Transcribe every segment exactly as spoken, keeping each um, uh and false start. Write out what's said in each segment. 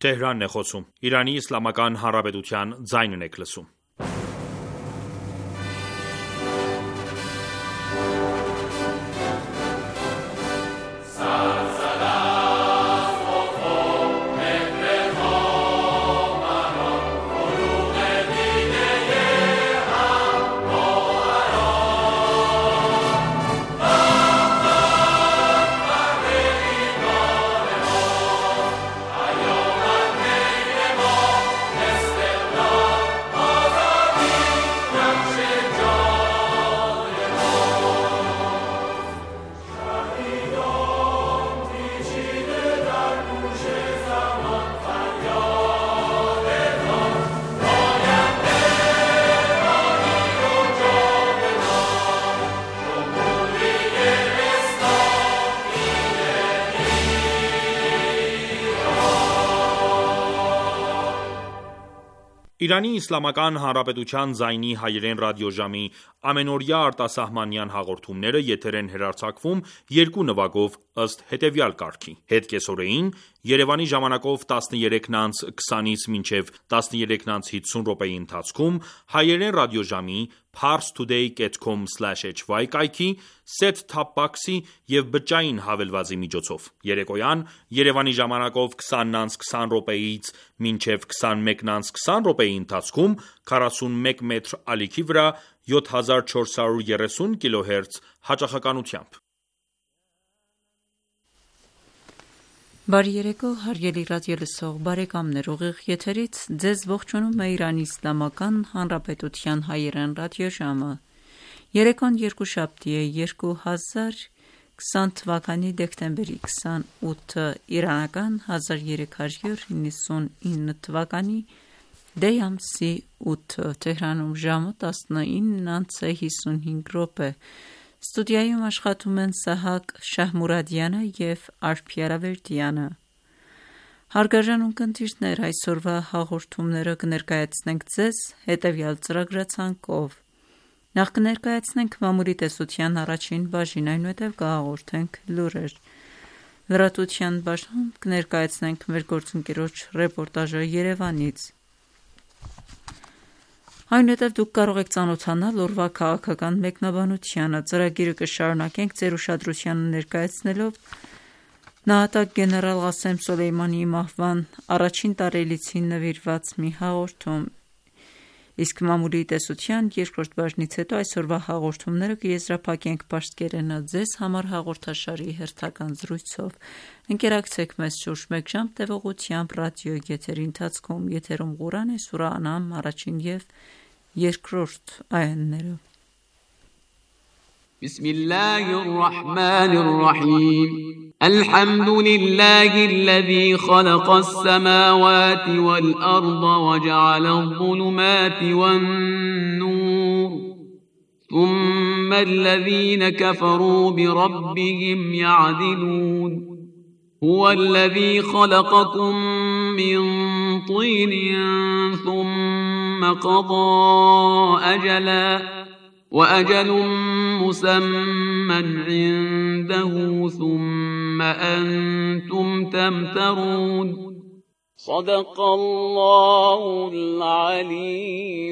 Թեհրանն է խոսում։ Իրանի Իսլամական Հանրապետության ձայնն եք լսում։ Իրանի Իսլամական Հանրապետության ձայնի հայերեն ռադիոժամի ամենօրյա արտասահմանյան հաղորդումները եթեր են հեռարձակվում երկու նվագով ըստ հետևյալ կարգի. Հետկեսօրեին Երևանի ժամանակով տասներեքն անց քսանից մինչև տասներեքն անց հիսուն րոպեի ընթացքում հայերեն ռադիոժամի parstoday dot com slash h y կայքի set-top box-ի և բջջային հավելվածի միջոցով։ Երեկոյան Երևանի ժամանակով քսանն անց քսան րոպեից մինչև քսանմեկն անց քսան րոպեի ընթացքում քառասունմեկ մետր ալիքի վրա յոթ հազար չորս հարյուր երեսուն կիլոհերց հաճախականությամբ։ Բարի երեկո, հարգելի ռադիոլսող բարեկամներ, ուղիղ եթերից ձեզ ողջունում է Իրանի Իսլամական Հանրապետության հայերեն ռադիոժամը։ Երեկոն երկուշաբթի է երկու հազար քսան թվականի դեկտեմբերի քսանութը իրանական հազար երեք հարյուր նվաթ թվականի դեյ ամսի ութը Թեհրանում ժամը տասնինն անց հիսունհինգ րոպե։ Ստուդիայում աշխատում են Սահակ Շահմուրադյանը և Արփի Արավերդյանը։ Հարգարժան ունկնդիրներ, այսօրվա հաղորդումները կներկայացնենք ձեզ հետևյալ ծրագրացանկով։ Նախ կներկայացնենք մամուլի տեսության առաջին բաժին, այնուհետև կհաղորդենք լուրեր։ Լրատվության բաժնում կներկայացնենք մեր գործընկերոջ ռեպորտաժը Երևանից։ Այնուհետև դուք կարող եք ծանոթանալ օրվա քաղաքական մեկնաբանությանը։ Ծրագիրը կշարունակենք ձեր ուշադրությանը ներկայացնելով նահատակ գեներալ Ղասեմ Սոլեյմանիի մահվան առաջին տարելիցին նվիրված մի հաղորդում։ Իսկ մամուլի տեսության երկրորդ բաժնից հետո այսօրվա հաղորդումները կեզրափակենք պարսկերենը ձեզ համար հաղորդաշարի հերթական զրույցով։ Ընկերակցեք մեզ շուրջ մեկ ժամ տևողությամբ ռադիո եթերի ընթացքում եթերում Ղուրան է սուրա Անամ առաջին և երկրորդ այաները։ بسم الله الرحمن الرحيم الحمد لله الذي خلق السماوات والأرض وجعل الظلمات والنور ثم الذين كفروا بربهم يعدلون هو الذي خلقكم من طين ثم قضى أجلا وأجل مسمى عنده ثم أنتم تمترون صدق الله العلي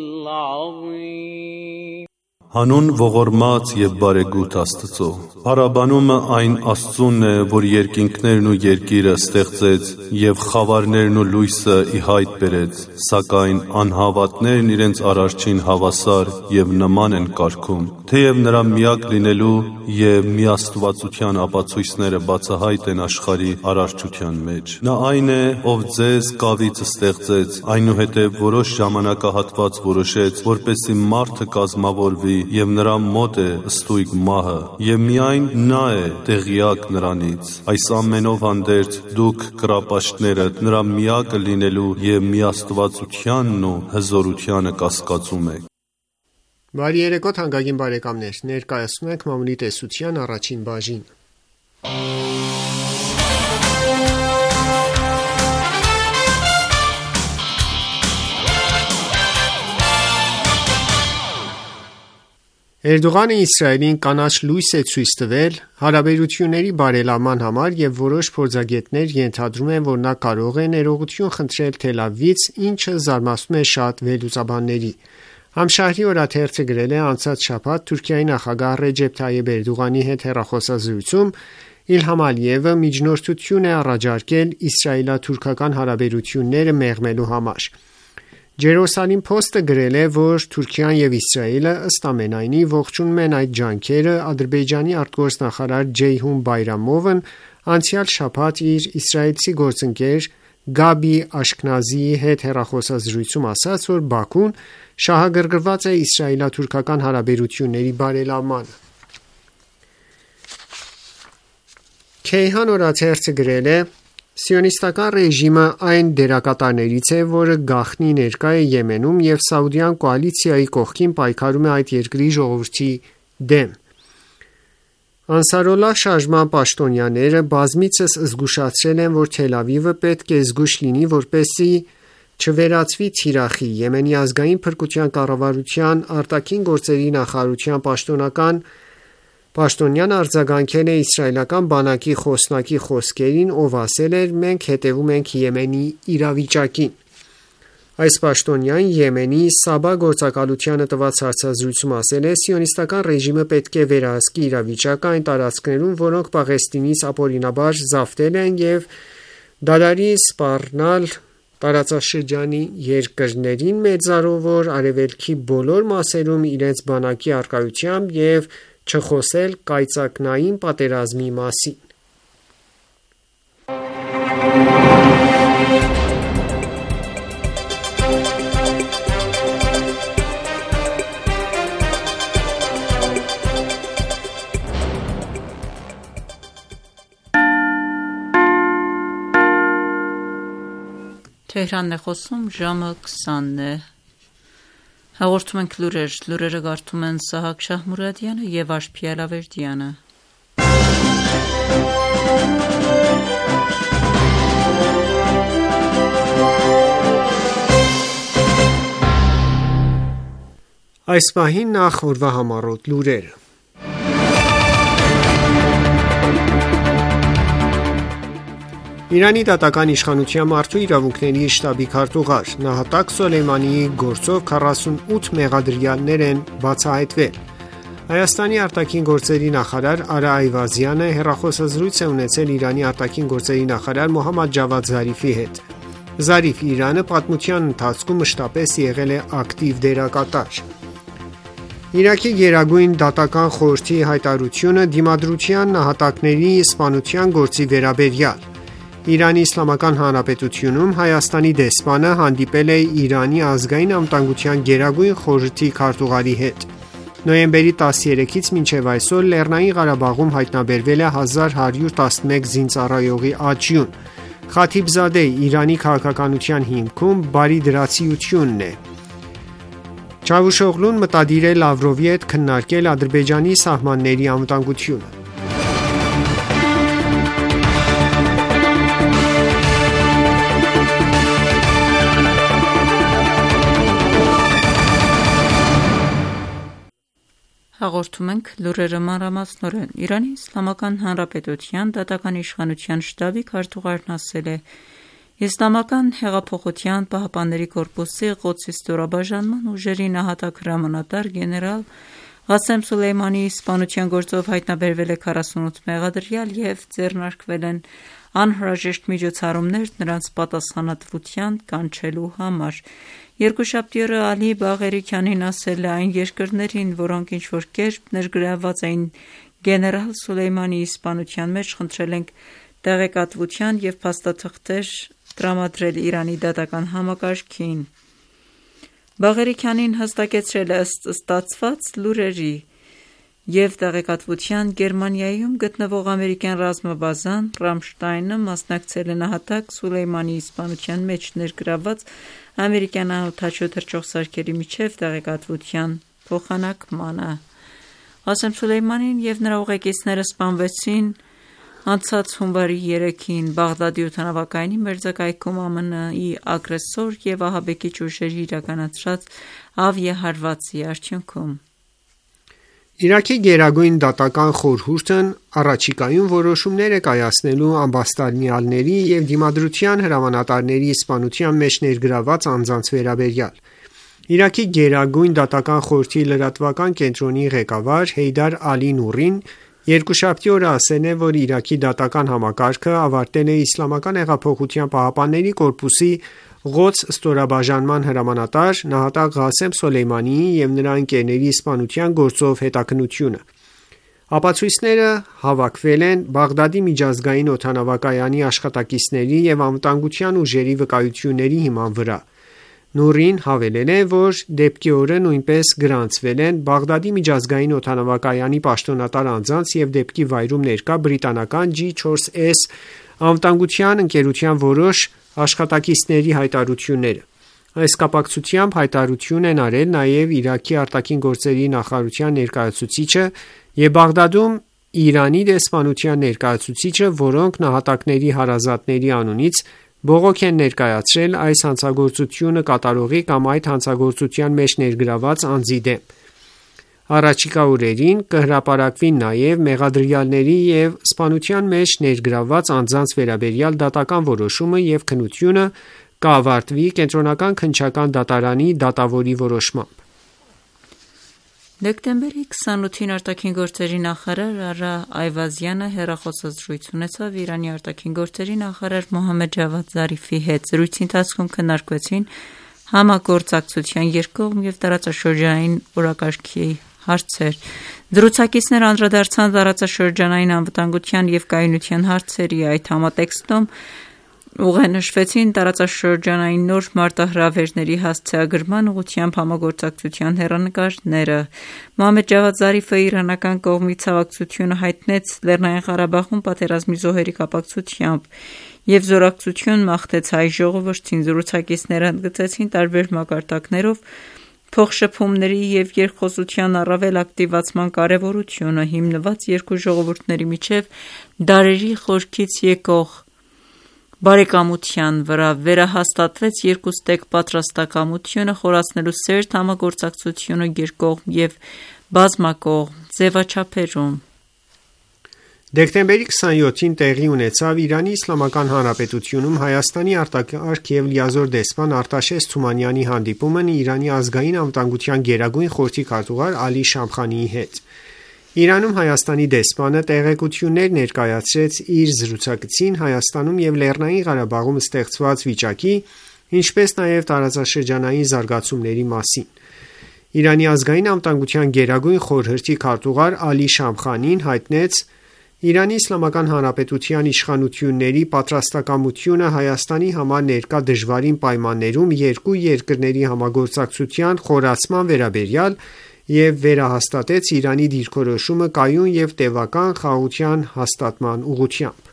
العظيم Հանուն ողորմած և բարեգութ Աստծո։ Փառաբանումը այն Աստծունն է, որ երկինքներն ու երկիրը ստեղծեց և խավարներն ու լույսը ի հայտ բերեց, սակայն անհավատներն իրենց Արարչին հավասար և նման են կարգում, թեև նրա միակ լինելու և միաստվածության ապացույցները բացահայտ են աշխարհի արարչության մեջ։ Նա այն է, ով ձեզ կավից ստեղծեց, այնուհետև որոշ ժամանակահատված որոշեց, որպեսզի մարդը կազմավորվի և նրա մոտ է ստույգ մահը, և միայն նա է տեղյակ նրանից։ Այս ամենով հանդերձ դուք կռապաշտներդ նրա միակը լինելու և միաստվածությանն ու հզորությանը կասկածում եք։ Բարի երեկո թանկագին բարեկամներ, ներկայացնում ենք մամուլի տեսության առաջին բաժին։ Էրդողանը Իսրայելին կանաչ լույս է ցույց տվել հարաբերությունների բարելավման համար և որոշ փորձագետներ ենթադրում են, որ նա կարող է ներողություն խնդրել Թել Ավիվից, ինչը զարմացնում է շատ վերլուծաբանների։ Համշահրի օրաթերթը գրել է անցած շաբաթ Թուրքիայի նախագահ Ռեջեփ Թայիփ Էրդողանի հետ հեռախոսազրույցում Իլհամ Ալիևը միջնորդություն է առաջարկել իսրայելա-թուրքական հարաբերությունները մեղմելու համար։ Jerusalem Post-ը գրել է, որ Թուրքիան և Իսրայելը ըստ ամենայնի ողջունում են այդ ջանքերը։ Ադրբեջանի արտգործնախարար Ջեյհուն Բայրամովն անցյալ շաբաթ իր իսրայելցի գործընկեր Գաբի Աշքնազիի հետ հեռախոսազրույցում ասաց, որ Բաքուն շահագրգռված է իսրայելա-թուրքական հարաբերությունների բարելավմանը։ Քեյհան օրաթերթը գրել է. Սիոնիստական ռեժիմը այն դերակատարներից է, որը գաղտնի ներկա է Եմենում և Սաուդյան կոալիցիայի կողքին պայքարում է այդ երկրի ժողովրդի դեմ։ Անսարոլլահ շարժման պաշտոնյաները բազմիցս զգուշացրել են, որ Թել Ավիվը պետք է զգույշ լինի, որպեսզի չվերածվի թիրախի։ Եմենի ազգային փրկության կառավարության արտաքին գործերի նախարարության պաշտոնական պաշտոնյան արձագանքել է իսրայելական բանակի խոսնակի խոսքերին, ով ասել էր. «Մենք հետևում ենք Եմենի իրավիճակին»։ Այս պաշտոնյան Եմենի Սաբա գործակալությանը տված հարցազրույցում ասել է. «Սիոնիստական ռեժիմը պետք է վերահսկի իրավիճակը այն տարածքներում, որոնք Պաղեստինից ապօրինաբար զավթել են և դադարի սպառնալ տարածաշրջանի երկրներին մեծարով, որ արևելքի բոլոր մասերում իրենց բանակի առկայությամբ և չխոսել կայծակնային պատերազմի մասին»։ Թեհրանն է խոսում, ժամը քսանն է։ Հաղորդում ենք լուրեր, լուրերը կարդում են Սահակ Շահմուրադյանը և Աշխի Ալավերդյանը։ Այս պահին նախ օրվա համառոտ լուրերը։ Իրանի դատական իշխանության մարդու իրավունքների շտաբի քարտուղար Նահատակ Սոլեյմանիի գործով քառասունութ մեղադրյալներ են բացահայտվել։ Հայաստանի արտաքին գործերի նախարար Արա Այվազյանը հեռախոսազրույց է ունեցել Իրանի արտաքին գործերի նախարար Մոհամմադ Ջավադ Զարիֆի հետ։ Զարիֆ Իրանը պատմության ընթացքում մշտապես եղել է ակտիվ դերակատար։ Իրաքի Գերագույն դատական խորհրդի հայտարարությունը դիմադրության նահատակների սպանության գործի վերաբերյալ։ Իրանի Իսլամական Հանրապետությունում Հայաստանի դեսպանը հանդիպել է Իրանի ազգային անվտանգության գերագույն խորհրդի քարտուղարի հետ։ Նոյեմբերի տասներեքից մինչև այսօր Լեռնային Ղարաբաղում հայտնաբերվել է հազար հարյուր տասնմեկ զինծառայողի աճյուն։ Խաթիբզադե Իրանի քաղաքականության հիմքում բարիդրացիությունն է։ Չավուշօղլուն մտադիր է Լավրովի հետ քննարկել Ադրբեջանի սահմանների անվտանգությունը։ Հաղորդում ենք լուրերը մանրամասնորեն։ Իրանի Իսլամական Հանրապետության դատական իշխանության շտաբի քարտուղարն ասել է. Իսլամական հեղափոխության պահապանների կորպուսի Ղոդսի ստորաբաժանման ուժերի նահատակ հրամանատար գեներալ Ղասեմ Սոլեյմանիի սպանության գործով հայտնաբերվել է քառասունութ մեղադրյալ և ձեռնարկվել են անհրաժեշտ միջոցառումներ նրանց պատասխանատվության կանչելու համար։ Երկուշաբթի օրը Ալի Բաղերի Քանին ասել է այն երկրներին, որոնք ինչ-որ կերպ ներգրավված էին գեներալ Սոլեյմանիի սպանության մեջ, խնդրել ենք տեղեկատվության և փաստաթղթեր տրամադրել Իրանի դատական համակարգին։ Բաղերի Քանին հստակեցրել է ըստ ստացված լուրերի և տեղեկատվության Գերմանիայում գտնվող ամերիկյան ռազմաբազան Ռամշտայնը մասնակցել է նահատակ Սոլեյմանիի սպանության մեջ ներգրավված ամերիկյան անօդաչու թռչող սարքերի միջև տեղեկատվության փոխանակմանը։ Ղասեմ Սոլեյմանին և նրա ուղեկիցները սպանվեցին անցած հունվարի երեքին Բաղդադի օդանավակայանի մերձակայքում ԱՄՆ-ի ագրեսոր և ահաբեկիչ ուժերի իրականացրած ավիահարվածի արդյունքում։ Իրաքի գերագույն դատական խորհուրդն առաջիկայում որոշումներ է կայացնելու ամբաստանյալների և դիմադրության հրամանատարների սպանության մեջ ներգրավված անձանց վերաբերյալ։ Իրաքի գերագույն դատական խորհրդի լրատվական կենտրոնի ղեկավար Հեյդար Ալի Նուրին երկուշաբթի օրը ասել է, որ Իրաքի դատական համակարգը ավարտել է Իսլամական հեղափոխության պահապանների կորպուսի Ղոդս ստորաբաժանման հրամանատար նահատակ Ղասեմ Սոլեյմանիի և նրա ընկերների սպանության գործով հետաքննությունը։ Ապացույցները հավաքվել են Բաղդադի միջազգային օդանավակայանի աշխատակիցների և անվտանգության ուժերի վկայությունների հիման վրա։ Նուրին հավելել է, որ դեպքի օրը նույնպես գրանցվել են Բաղդադի միջազգային օդանավակայանի պաշտոնատար անձանց և դեպքի վայրում ներկա բրիտանական Ջի չորս էս անվտանգության ընկերության որոշ աշխատակիցների հայտարարությունները։ Այս կապակցությամբ հայտարարություն են արել նաև Իրաքի արտաքին գործերի նախարարության ներկայացուցիչը և Բաղդադում Իրանի դեսպանության ներկայացուցիչը, որոնք նահատակների հարազատների անունից բողոք են ներկայացրել այս հանցագործությունը կատարողի կամ այդ հանցագործության մեջ ներգրավված անձի դեմ։ Առաջիկա օրերին կհրապարակվի նաև մեղադրյալների և սպանության մեջ ներգրավված անձանց վերաբերյալ դատական որոշումը և քննությունը կավարտվի Կենտրոնական քննչական դատարանի դատավորի որոշմամբ։ Դեկտեմբերի քսանութին արտաքին գործերի նախարար Արա Այվազյանը հեռախոսազրույց ունեցավ Իրանի արտաքին գործերի նախարար Մոհամմեդ Ջավադ Զարիֆի հետ։ Զրույցի ընթացքում քննարկվեցին համագործակցության երկկողմ և տարածաշրջանային օրակարգի հարցեր։ Զրուցակիցները անդրադարձան տարածաշրջանային անվտանգության և կայունության հարցերի։ Այդ համատեքստում ուղենշվեցին տարածաշրջանային նոր մարտահրավերների հասցեագրման ուղղությամբ համագործակցության հեռանկարները։ Մոհամմեդ Ջավադ Զարիֆը իրանական կողմից հավակցությունը հայտնեց Լեռնային Ղարաբաղում պատերազմի զոհերի կապակցությամբ և զորակցություն մաղթեց հայ ժողովրդին։ Զրուցակիցները ընդգծեցին տարբեր մակարդակներով փոխշփումների և երկխոսության առավել ակտիվացման կարևորությունը՝ հիմնված երկու ժողովուրդների միջև դարերի խորքից եկող բարեկամության վրա։ Վերահաստատվեց երկուստեք պատրաստակամությունը խորացնելու սերտ համագործակցությունը երկկողմ և բազմակողմ ձևաչափերում։ Դեկտեմբերի քսանյոթին տեղի ունեցավ Իրանի Իսլամական Հանրապետությունում Հայաստանի արտակարգ և լիազոր դեսպան Արտաշես Թումանյանի հանդիպումն Իրանի ազգային անվտանգության գերագույն խորհրդի քարտուղար Ալի Շամխանիի հետ։ Իրանում Հայաստանի դեսպանը տեղեկություններ ներկայացրեց իր զրուցակիցին Հայաստանում և Լեռնային Ղարաբաղում ստեղծված վիճակի, ինչպես նաև տարածաշրջանային զարգացումների մասին։ Իրանի ազգային անվտանգության գերագույն խորհրդի քարտուղար Ալի Շամխանին հայտնեց Իրանի Իսլամական Հանրապետության իշխանությունների պատրաստակամությունը Հայաստանի համար ներկա դժվարին պայմաններում երկու երկրների համագործակցության խորացման վերաբերյալ և վերահաստատեց Իրանի դիրքորոշումը կայուն և տևական խաղաղության հաստատման ուղղությամբ։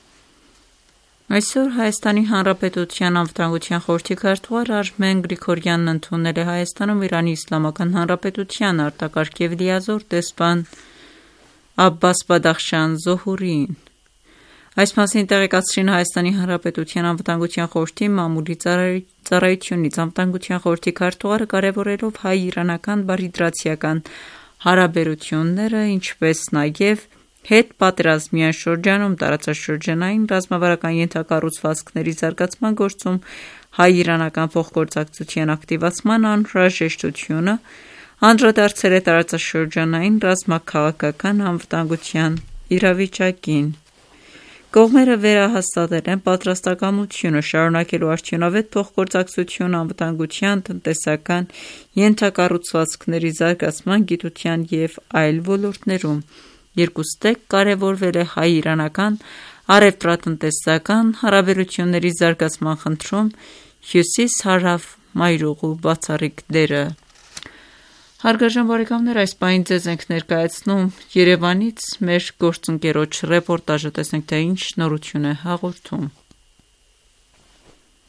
Այսօր Հայաստանի Հանրապետության անվտանգության խորհրդի քարտուղար Արմեն Գրիգորյանն ընդունել է Հայաստանում Իրանի Իսլամական Հանրապետության արտակարգ և լիազոր դեսպան Աբբաս Բադախշան Զոհուրիին։ Այս մասին տեղեկացրին Հայաստանի Հանրապետության անվտանգության խորհրդի մամուլի ծառայությունից։ Անվտանգության խորհրդի քարտուղարը կարևորելով հայ-իրանական բարիդրացիական հարաբերությունները, ինչպես նաև հետպատերազմյան շրջանում տարածաշրջանային ռազմավարական ենթակառուցվածքների զարգացման գործում հայ-իրանական փոխգործակցության ակտիվացման անհրաժեշտությունը, անդրադարձել է տարածաշրջանային ռազմաքաղաքական անվտանգության իրավիճակին։ Կողմերը վերահաստատել են պատրաստակամությունը շարունակելու արդյունավետ փոխգործակցություն անվտանգության, տնտեսական, ենթակառուցվածքների զարգացման, գիտության և այլ ոլորտներում։ Երկուստեք կարևորվել է հայ-իրանական առևտրատնտեսական հարաբերությունների զարգացման խնդրում հյուսիս-հարավ մայրուղու բացառիկ դերը։ Հարգարժան բարեկամներ, այս պահին ձեզ ենք ներկայացնում Երևանից մեր գործընկերոջ ռեպորտաժը, տեսնենք թե ինչ նորություն է հաղորդում։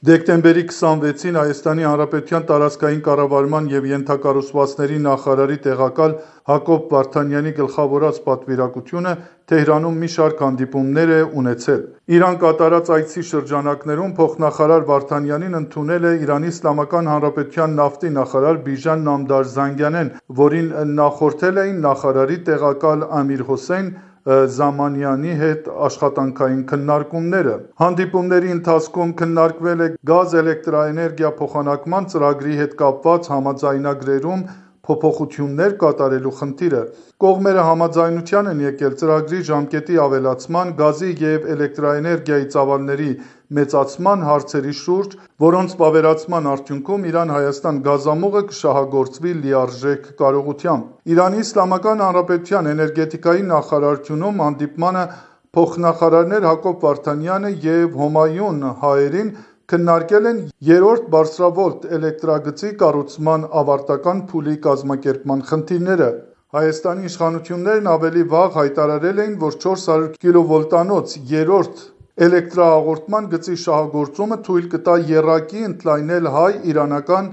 Դեկտեմբերի քսանվեցին Հայաստանի Հանրապետության տարածքային կառավարման և ենթակառուցվածքների նախարարի տեղակալ Հակոբ Վարդանյանի գլխավորած պատվիրակությունը Թեհրանում մի շարք հանդիպումներ է ունեցել։ Իրան կատարած այցի շրջանակներում փոխնախարար Վարդանյանին ընդունել է Իրանի Իսլամական Հանրապետության նավթի նախարար Բիժան Նամդար Զանգանեն, որին նախորդել էին նախարարի տեղակալ Ամիր Հոսեյն Զամանյանի հետ աշխատանքային քննարկումները։ Հանդիպումների ընթացքում քննարկվել է գազ-էլեկտրաէներգիա փոխանակման ծրագրի հետ կապված համաձայնագրերում փոփոխություններ կատարելու խնդիրը։ Կողմերը համաձայնության են եկել ծրագրի ժամկետի ավելացման, գազի և էլեկտրաէներգիայի ծավալների մեծացման հարցերի շուրջ, որոնց վավերացման արդյունքում Իրան-Հայաստան գազամուղը կշահագործվի լիարժեք կարողությամբ։ Իրանի Իսլամական Հանրապետության էներգետիկայի նախարարությունում հանդիպմանը փոխնախարարներ Հակոբ Վարդանյանը և Հոմայուն Հայերին քննարկել են երրորդ բարձրավոլտ էլեկտրագծի կառուցման ավարտական փուլի կազմակերպման խնդիրները։ Հայաստանի իշխանություններն ավելի վաղ հայտարարել էին, որ չորս հարյուր կիլովոլտանոց երրորդ էլեկտրահաղորդման գծի շահագործումը թույլ կտա եռակի ընդլայնել հայ-իրանական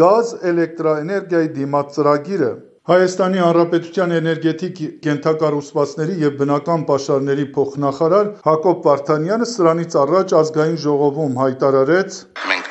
գազ-էլեկտրաէներգիայի դիմաց ծրագիրը։ Հայաստանի Հանրապետության էներգետիկ, կենցաղարուսվածքների և բնական պաշարների փոխնախարար Հակոբ Վարդանյանը սրանից առաջ ազգային ժողովում հայտարարեց. Մենք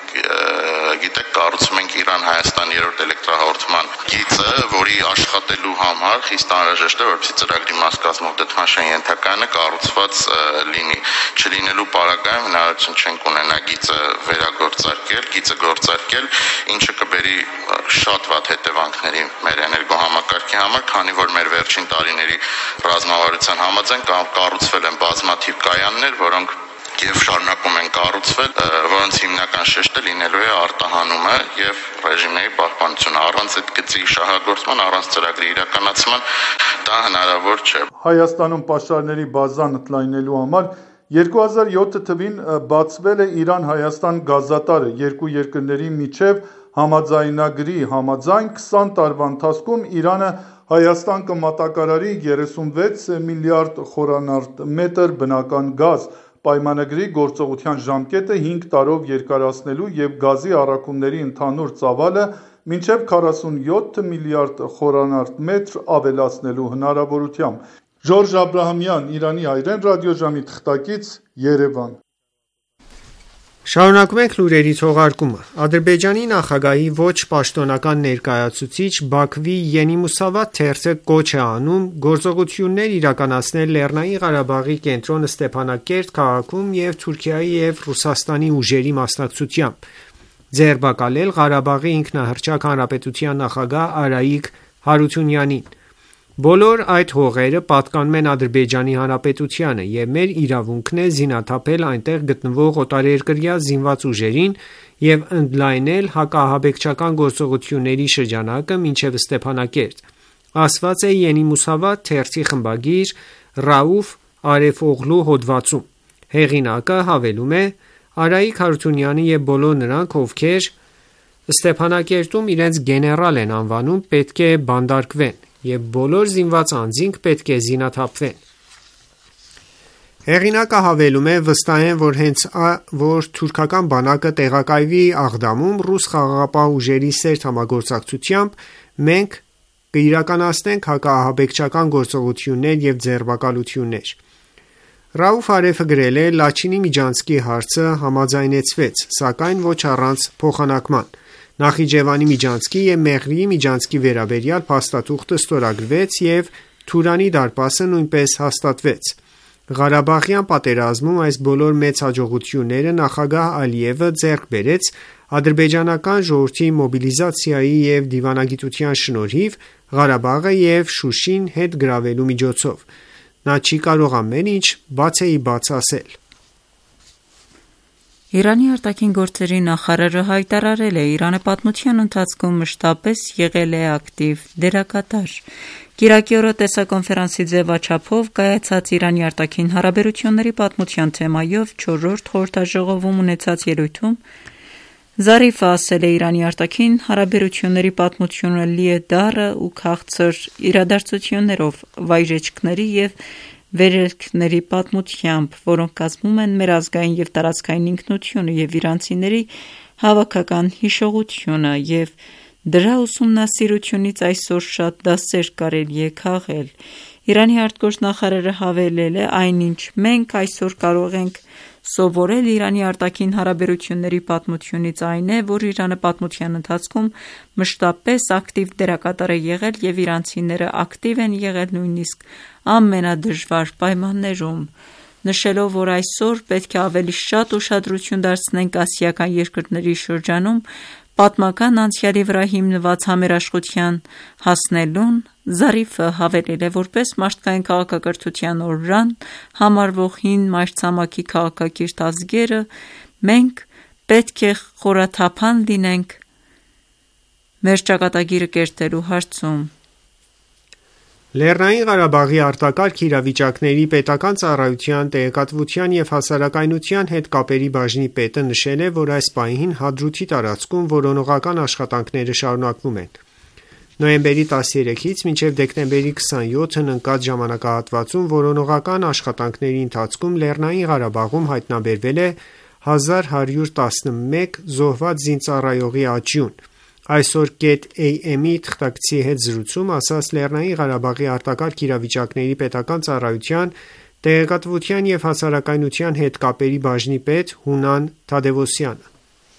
գիտեք, կառուցում ենք Իրան-Հայաստան երրորդ էլեկտրահաղորդման գիծը, որի աշխատելու համար խիստ անհրաժեշտ է, որպեսզի ծրագրի մաս կազմող դդմաշային ենթակայանը կառուցված լինի։ Չլինելու պարագայում հնարավորություն չենք ունենա գիծը վերագործարկել, գիծը գործարկել, ինչը կբերի շատ վատ հետևանքների մեր էներգոհամակարգի համար, քանի որ մեր վերջին տարիների ռազմավարության համաձայն կառուցվել են բազմաթիվ կայաններ, որոնք և շարունակում են կառուցվել, որոնց հիմնական շեշտը լինելու է արտահանումը և ռեժիմների պահպանությունը։ Առանց այդ գծի շահագործման, առանց ծրագրի իրականացման դա հնարավոր չէ։ Հայաստանում պաշարների բազան ընդլայնելու համար երկու հազար յոթ թվականին բացվել է Իրան-Հայաստան գազատարը։ Երկու երկրների միջև համաձայնագրի համաձայն քսան տարվա ընթացքում Իրանը Հայաստան կմատակարարի երեսունվեց միլիարդ խորանարդ բնական գազ։ Պայմանագրի գործողության ժամկետը հինգ տարով երկարացնելու և գազի առաքումների ընդհանուր ծավալը մինչև քառասունյոթ միլիարդ խորանարդ ավելացնելու հնարավորությամբ։ Ժորժ Աբրահամյան, Իրանի հայրեն ռադիոժամի թղթակից, Երևան։ Շարունակում ենք լուրերի թողարկումը։ Ադրբեջանի նախագահի ոչ պաշտոնական ներկայացուցիչ Բաքվի Ենի Մուսավաթ թերթը կոչ է անում գործողություններ իրականացնել Լեռնային Ղարաբաղի կենտրոն Ստեփանակերտ քաղաքում և Թուրքիայի և Ռուսաստանի ուժերի մասնակցությամբ ձերբակալել Ղարաբաղի ինքնահռչակ հանրապետության նախագահ Արայիկ Հարությունյանին։ Բոլոր այդ հողերը պատկանում են Ադրբեջանի Հանրապետությանը և մեր իրավունքն է զինաթափել այնտեղ գտնվող օտարերկրյա զինված ուժերին և ընդլայնել հակաահաբեկչական գործողությունների շրջանակը մինչև Ստեփանակերտ, ասված է Ենի Մուսավաթ թերթի խմբագիր Ռաուֆ Արեֆօղլու հոդվածում։ Հեղինակը հավելում է. Արայիկ Հարությունյանը և բոլոր նրանք, ովքեր Ստեփանակերտում իրենց գեներալ են անվանում, պետք է բանտարկվեն և բոլոր զինված անձինք պետք է զինաթափվեն։ Հեղինակը հավելում է. վստահ եմ, որ հենց որ թուրքական բանակը տեղակայվի Աղդամում ռուս խաղաղապահ ուժերի սերտ համագործակցությամբ մենք կիրականացնենք հակաահաբեկչական գործողություններ և ձերբակալություններ։ Ռաուֆ Արեֆը գրել է. Լաչինի միջանցքի հարցը համաձայնեցվեց, սակայն ոչ առանց փոխանակման։ Նախիջևանի միջանցքի և Մեղրիի միջանցքի վերաբերյալ փաստաթուղթը ստորագրվեց և Թուրանի դարպասը նույնպես հաստատվեց։ Ղարաբաղյան պատերազմում այս բոլոր մեծ հաջողությունները նախագահ Ալիևը ձեռք բերեց ադրբեջանական ժողովրդի մոբիլիզացիայի և դիվանագիտության շնորհիվ Ղարաբաղը և Շուշին հետ գրավելու միջոցով։ Նա չի կարող ամեն ինչ բացեի բաց ասել։ Իրանի արտաքին գործերի նախարարը հայտարարել է. Իրանը պատմության ընթացքում մշտապես եղել է ակտիվ դերակատար։ Կիրակի օրը տեսակոնֆերանսի ձևաչափով կայացած Իրանի արտաքին հարաբերությունների պատմության թեմայով չորրորդ խորհրդաժողովում ունեցած ելույթում Զարիֆը ասել է. Իրանի արտաքին հարաբերությունների պատմությունը լի է դառը ու քաղցր իրադարձություններով, վայրէջքների և վերելքների պատմությամբ, որոնք կազմում են մեր ազգային և տարածքային ինքնությունը և իրանցիների հավաքական հիշողությունը, և դրա ուսումնասիրությունից այսօր շատ դասեր կարելի է քաղել։ Իրանի արտգործնախարարը հավելել է. «Այնինչ մենք այսօր կարող ենք սովորել Իրանի արտաքին հարաբերությունների պատմությունից այն է, որ Իրանը պատմության ընթացքում մշտապես ակտիվ դերակատար է եղել և իրանցիները ակտիվ են եղել նույնիսկ ամենադժվար պայմաններում», նշելով, որ այսօր պետք է ավելի շատ ուշադրություն դարձնենք ասիական երկրների շրջանում պատմական անցյալի վրա հիմնված համերաշխության հասնելուն։ Զարիֆը հավելել է. «Որպես մարդկային քաղաքակրթության օրրան համարվող հին մայրցամաքի քաղաքակիրթ ազգերը, մենք պետք է խորաթափան լինենք մեր ճակատագիրը կերտելու հարցում»։ Լեռնային Ղարաբաղի արտակարգ իրավիճակների պետական ծառայության տեղեկատվության և հասարակայնության հետ կապերի բաժնի պետը նշել է, որ այս պահին Հադրութի տարածքում որոնողական աշխատանքները շարունակվում են։ Նոյեմբերի տասներեքից մինչև դեկտեմբերի քսանյոթն ընկած ժամանակահատվածում որոնողական աշխատանքների ընթացքում Լեռնային Ղարաբաղում հայտնաբերվել է հազար հարյուր տասնմեկ զոհված զինծառայողի աճյուն։ Այսօր .am-ի թղթակցի հետ զրույցում ասաց Լեռնային Ղարաբաղի արտակարգ իրավիճակների պետական ծառայության տեղեկատվության և հասարակայնության հետ կապերի բաժնի պետ Հունան Թադևոսյանը։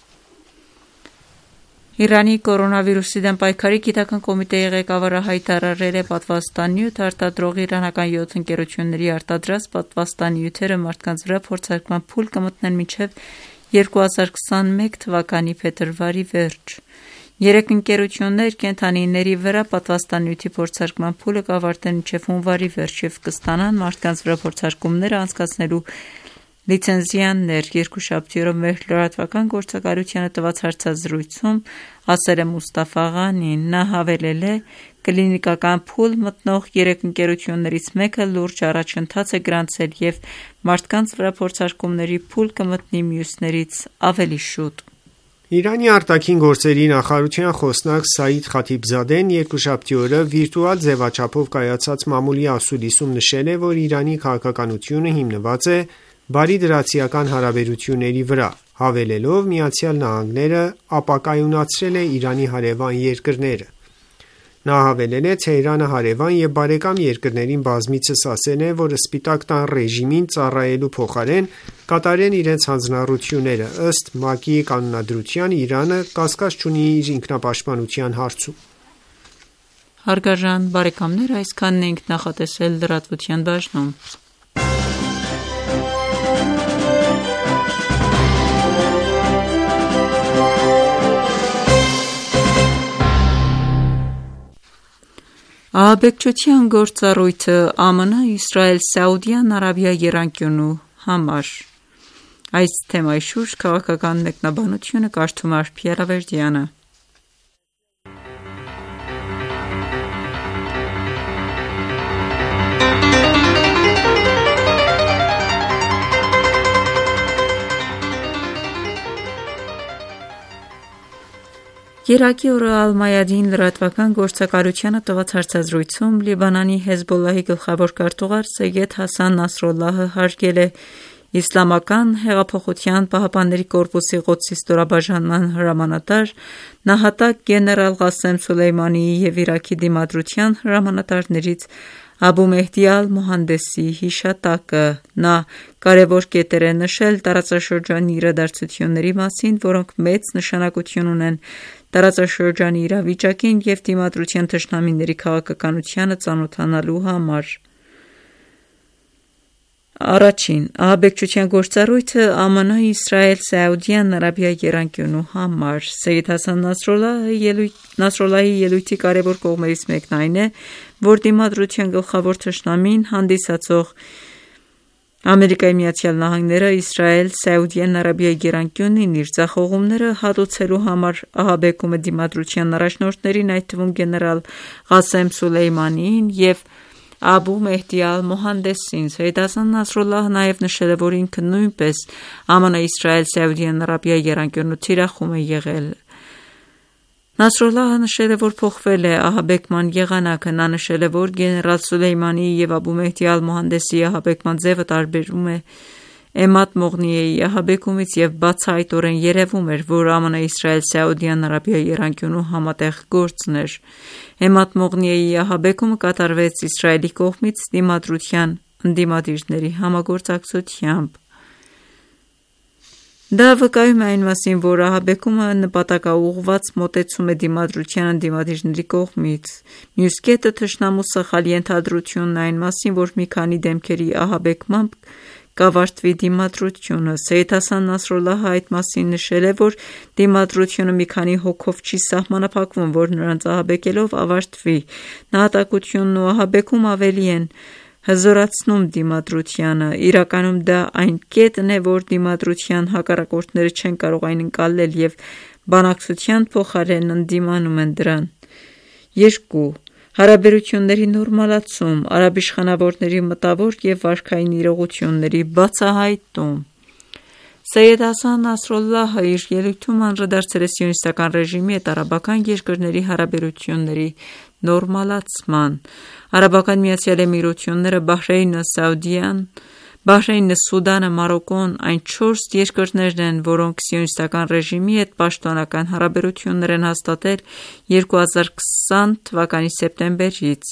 Իրանի կորոնավիրուսի դեմ պայքարի գիտական կոմիտեի ղեկավարը հայտարարել է պատվաստանյութ արտադրող իրանական յոթ ընկերությունների արտադրած պատվաստանյութերը մարդկանց վրա փորձարկման փուլ կմտնեն մինչև երկու հազար քսանմեկ թվականի փետրվարի վերջ։ Երեք ընկերություններ կենդանիների վրա պատվաստանյութի փորձարկման փուլը կավարտեն մինչև հունվարի վերջ և կստանան մարդկանց վրա փորձարկումները անցկացնելու լիցենզիաներ։ Երկուշաբթի օրը մեր լրատվական գործակալությանը տված հարցազրույցում ասել է Մուստաֆա Ղանին։ Նա հավելել է. «Կլինիկական փուլ մտնող երեք ընկերություններից մեկը լուրջ առաջընթաց է գրանցել և մարդկանց վրա փորձարկումների փուլ կմտնի մյուսներից ավելի շուտ»։ Իրանի արտաքին գործերի նախարարության խոսնակ Սաիդ Խաթիբզադեն երկուշաբթի օրը վիրտուալ ձևաչափով կայացած մամուլի ասուլիսում նշել է, որ Իրանի քաղաքականությունը հիմնված է բարիդրացիական հարաբերությունների վրա, հավելելով ԱՄՆ-ը ապակայունացրել է Իրանի հարևան երկրները։ Նա հավելել է. «Թեհրանը հարևան և բարեկամ երկրներին բազմիցս ասել է, որ Սպիտակ տան ռեժիմին ծառայելու փոխարեն կատարեն իրենց հանձնառությունները։ Ըստ ՄԱԿ-ի կանոնադրության Իրանը կասկած չունի իր ինքնապաշտպանության հարցում»։ Հարգարժան բարեկամներ, այսքանն ենք նախատեսել լրատվության բաժնում։ Ահաբեկչության գործառույթը ԱՄՆ, Իսրայել, Սաուդյան Արաբիա եռանկյունու համար։ Այս թեմայի շուրջ քաղաքական մեկնաբանությունը կարդում է Արփի Արավերդյանը։ Կիրակի օրը Ալ-Մայադին լրատվական գործակալությանը տված հարցազրույցում Լիբանանի Հեզբոլլահի գլխավոր քարտուղար Սեյեդ Հասան Նասրալլահը հարգել է Իսլամական հեղափոխության պահապանների կորպուսի Ղոդսի ստորաբաժանման հրամանատար նահատակ գեներալ Ղասեմ Սոլեյմանիի և Իրաքի դիմադրության հրամանատարներից Աբու Մեհդի Ալ-Մոհանդեսի հիշատակը։ Նա կարևոր կետեր է նշել տարածաշրջանի իրադարձությունների մասին, որոնք մեծ նշանակություն ունեն տարածաշրջանի իրավիճակին և դիմադրության թշնամիների քաղաքականությանը ծանոթանալու համար։ Առաջին. ահաբեկչության գործառույթը ԱՄՆ, Իսրայել, Սաուդյան Արաբիա եռանկյունու համար։ Սեյեդ Հասան Նասրալլահի ելույթի կարևոր կողմերից մեկն այն է, որ դիմադրության գլխավոր թշնամին հանդիսացող ԱՄՆ-ը Իսրայել, Սաուդյան Արաբիա եռանկյունին իր ձախողումները հատուցելու համար ահաբեկում է դիմադրության առաջնորդներին, այդ թվում գեներալ Ղասեմ Սոլեյմանիին և Աբու Մեհդի Ալ-Մոհանդեսին։ Սեյեդ Հասան Նասրալլահը նաև նշել է, որ ինքը նույնպես ԱՄՆ, Իսրայել, Սաուդյան Արաբիա եռանկյունու թիրախում է եղել։ Նասրալլահը նշել է, որ փոխվել է ահաբեկման եղանակը։ Նա նշել է, որ գեներալ Սուլեյմանիի և Աբու Մեհդի ալ-Մոհանդեսի ահաբեկման ձևը տարբերվում է Էմադ Մողնիեի ահաբեկումից և բացահայտորեն երևում էր, որ ԱՄՆ, Իսրայել, Սաուդյան Արաբիայի եռանկյունու համատեղ գործն էր։ Էմադ Մողնիեի ահաբեկումը կատարվեց Իսրայելի կողմից դիմադրության ընդդիմադիրների համագործակցությամբ։ Դա վկայում է այն մասին, որ ահաբեկումը նպատակաուղղված մոտեցում է դիմադրության ընդդիմադիրների կողմից։ Մյուս կետը թշնամու սխալ ենթադրությունն է այն մասին, որ մի քանի դեպքերի ահաբեկմամբ կավարտվի դիմադրությունը։ Սեյյեդ Հասան Նասրալլահը այդ մասին նշել է, որ դիմադրությունը մի քանի հոգով չի սահմանափակվում, որ նրանց ահաբեկելով ավարտվի։ Նահատակությունն ու ահաբեկումը ավելի են հզորացնում դիմադրությանը։ Իրականում դա այն կետն է, որ դիմադրության հակառակորդները չեն կարող այն ընկալել և բանակցության փոխարեն ընդդիմանում են դրան։ Երկու Հարաբերությունների նորմալացում, արաբ իշխանավորների մտավոր և վարքային իրողությունների բացահայտում։ Սեյյեդ Հասան Նասրալլահը իր ելույթում անդրադարձել է սիոնիստական ռեժիմի հետ արաբական երկրների հարաբերությունների նորմալացման։ Արաբական Միացյալ Էմիրությունները, Բահրեյնը, Սաուդիան, Բահրեյնը, Սուդանը, Մարոկոն այն չորս երկրներն են, որոնք սիոնիստական ռեժիմի հետ պաշտոնական հարաբերություններ են հաստատել երկու հազար քսան թվականի սեպտեմբերից։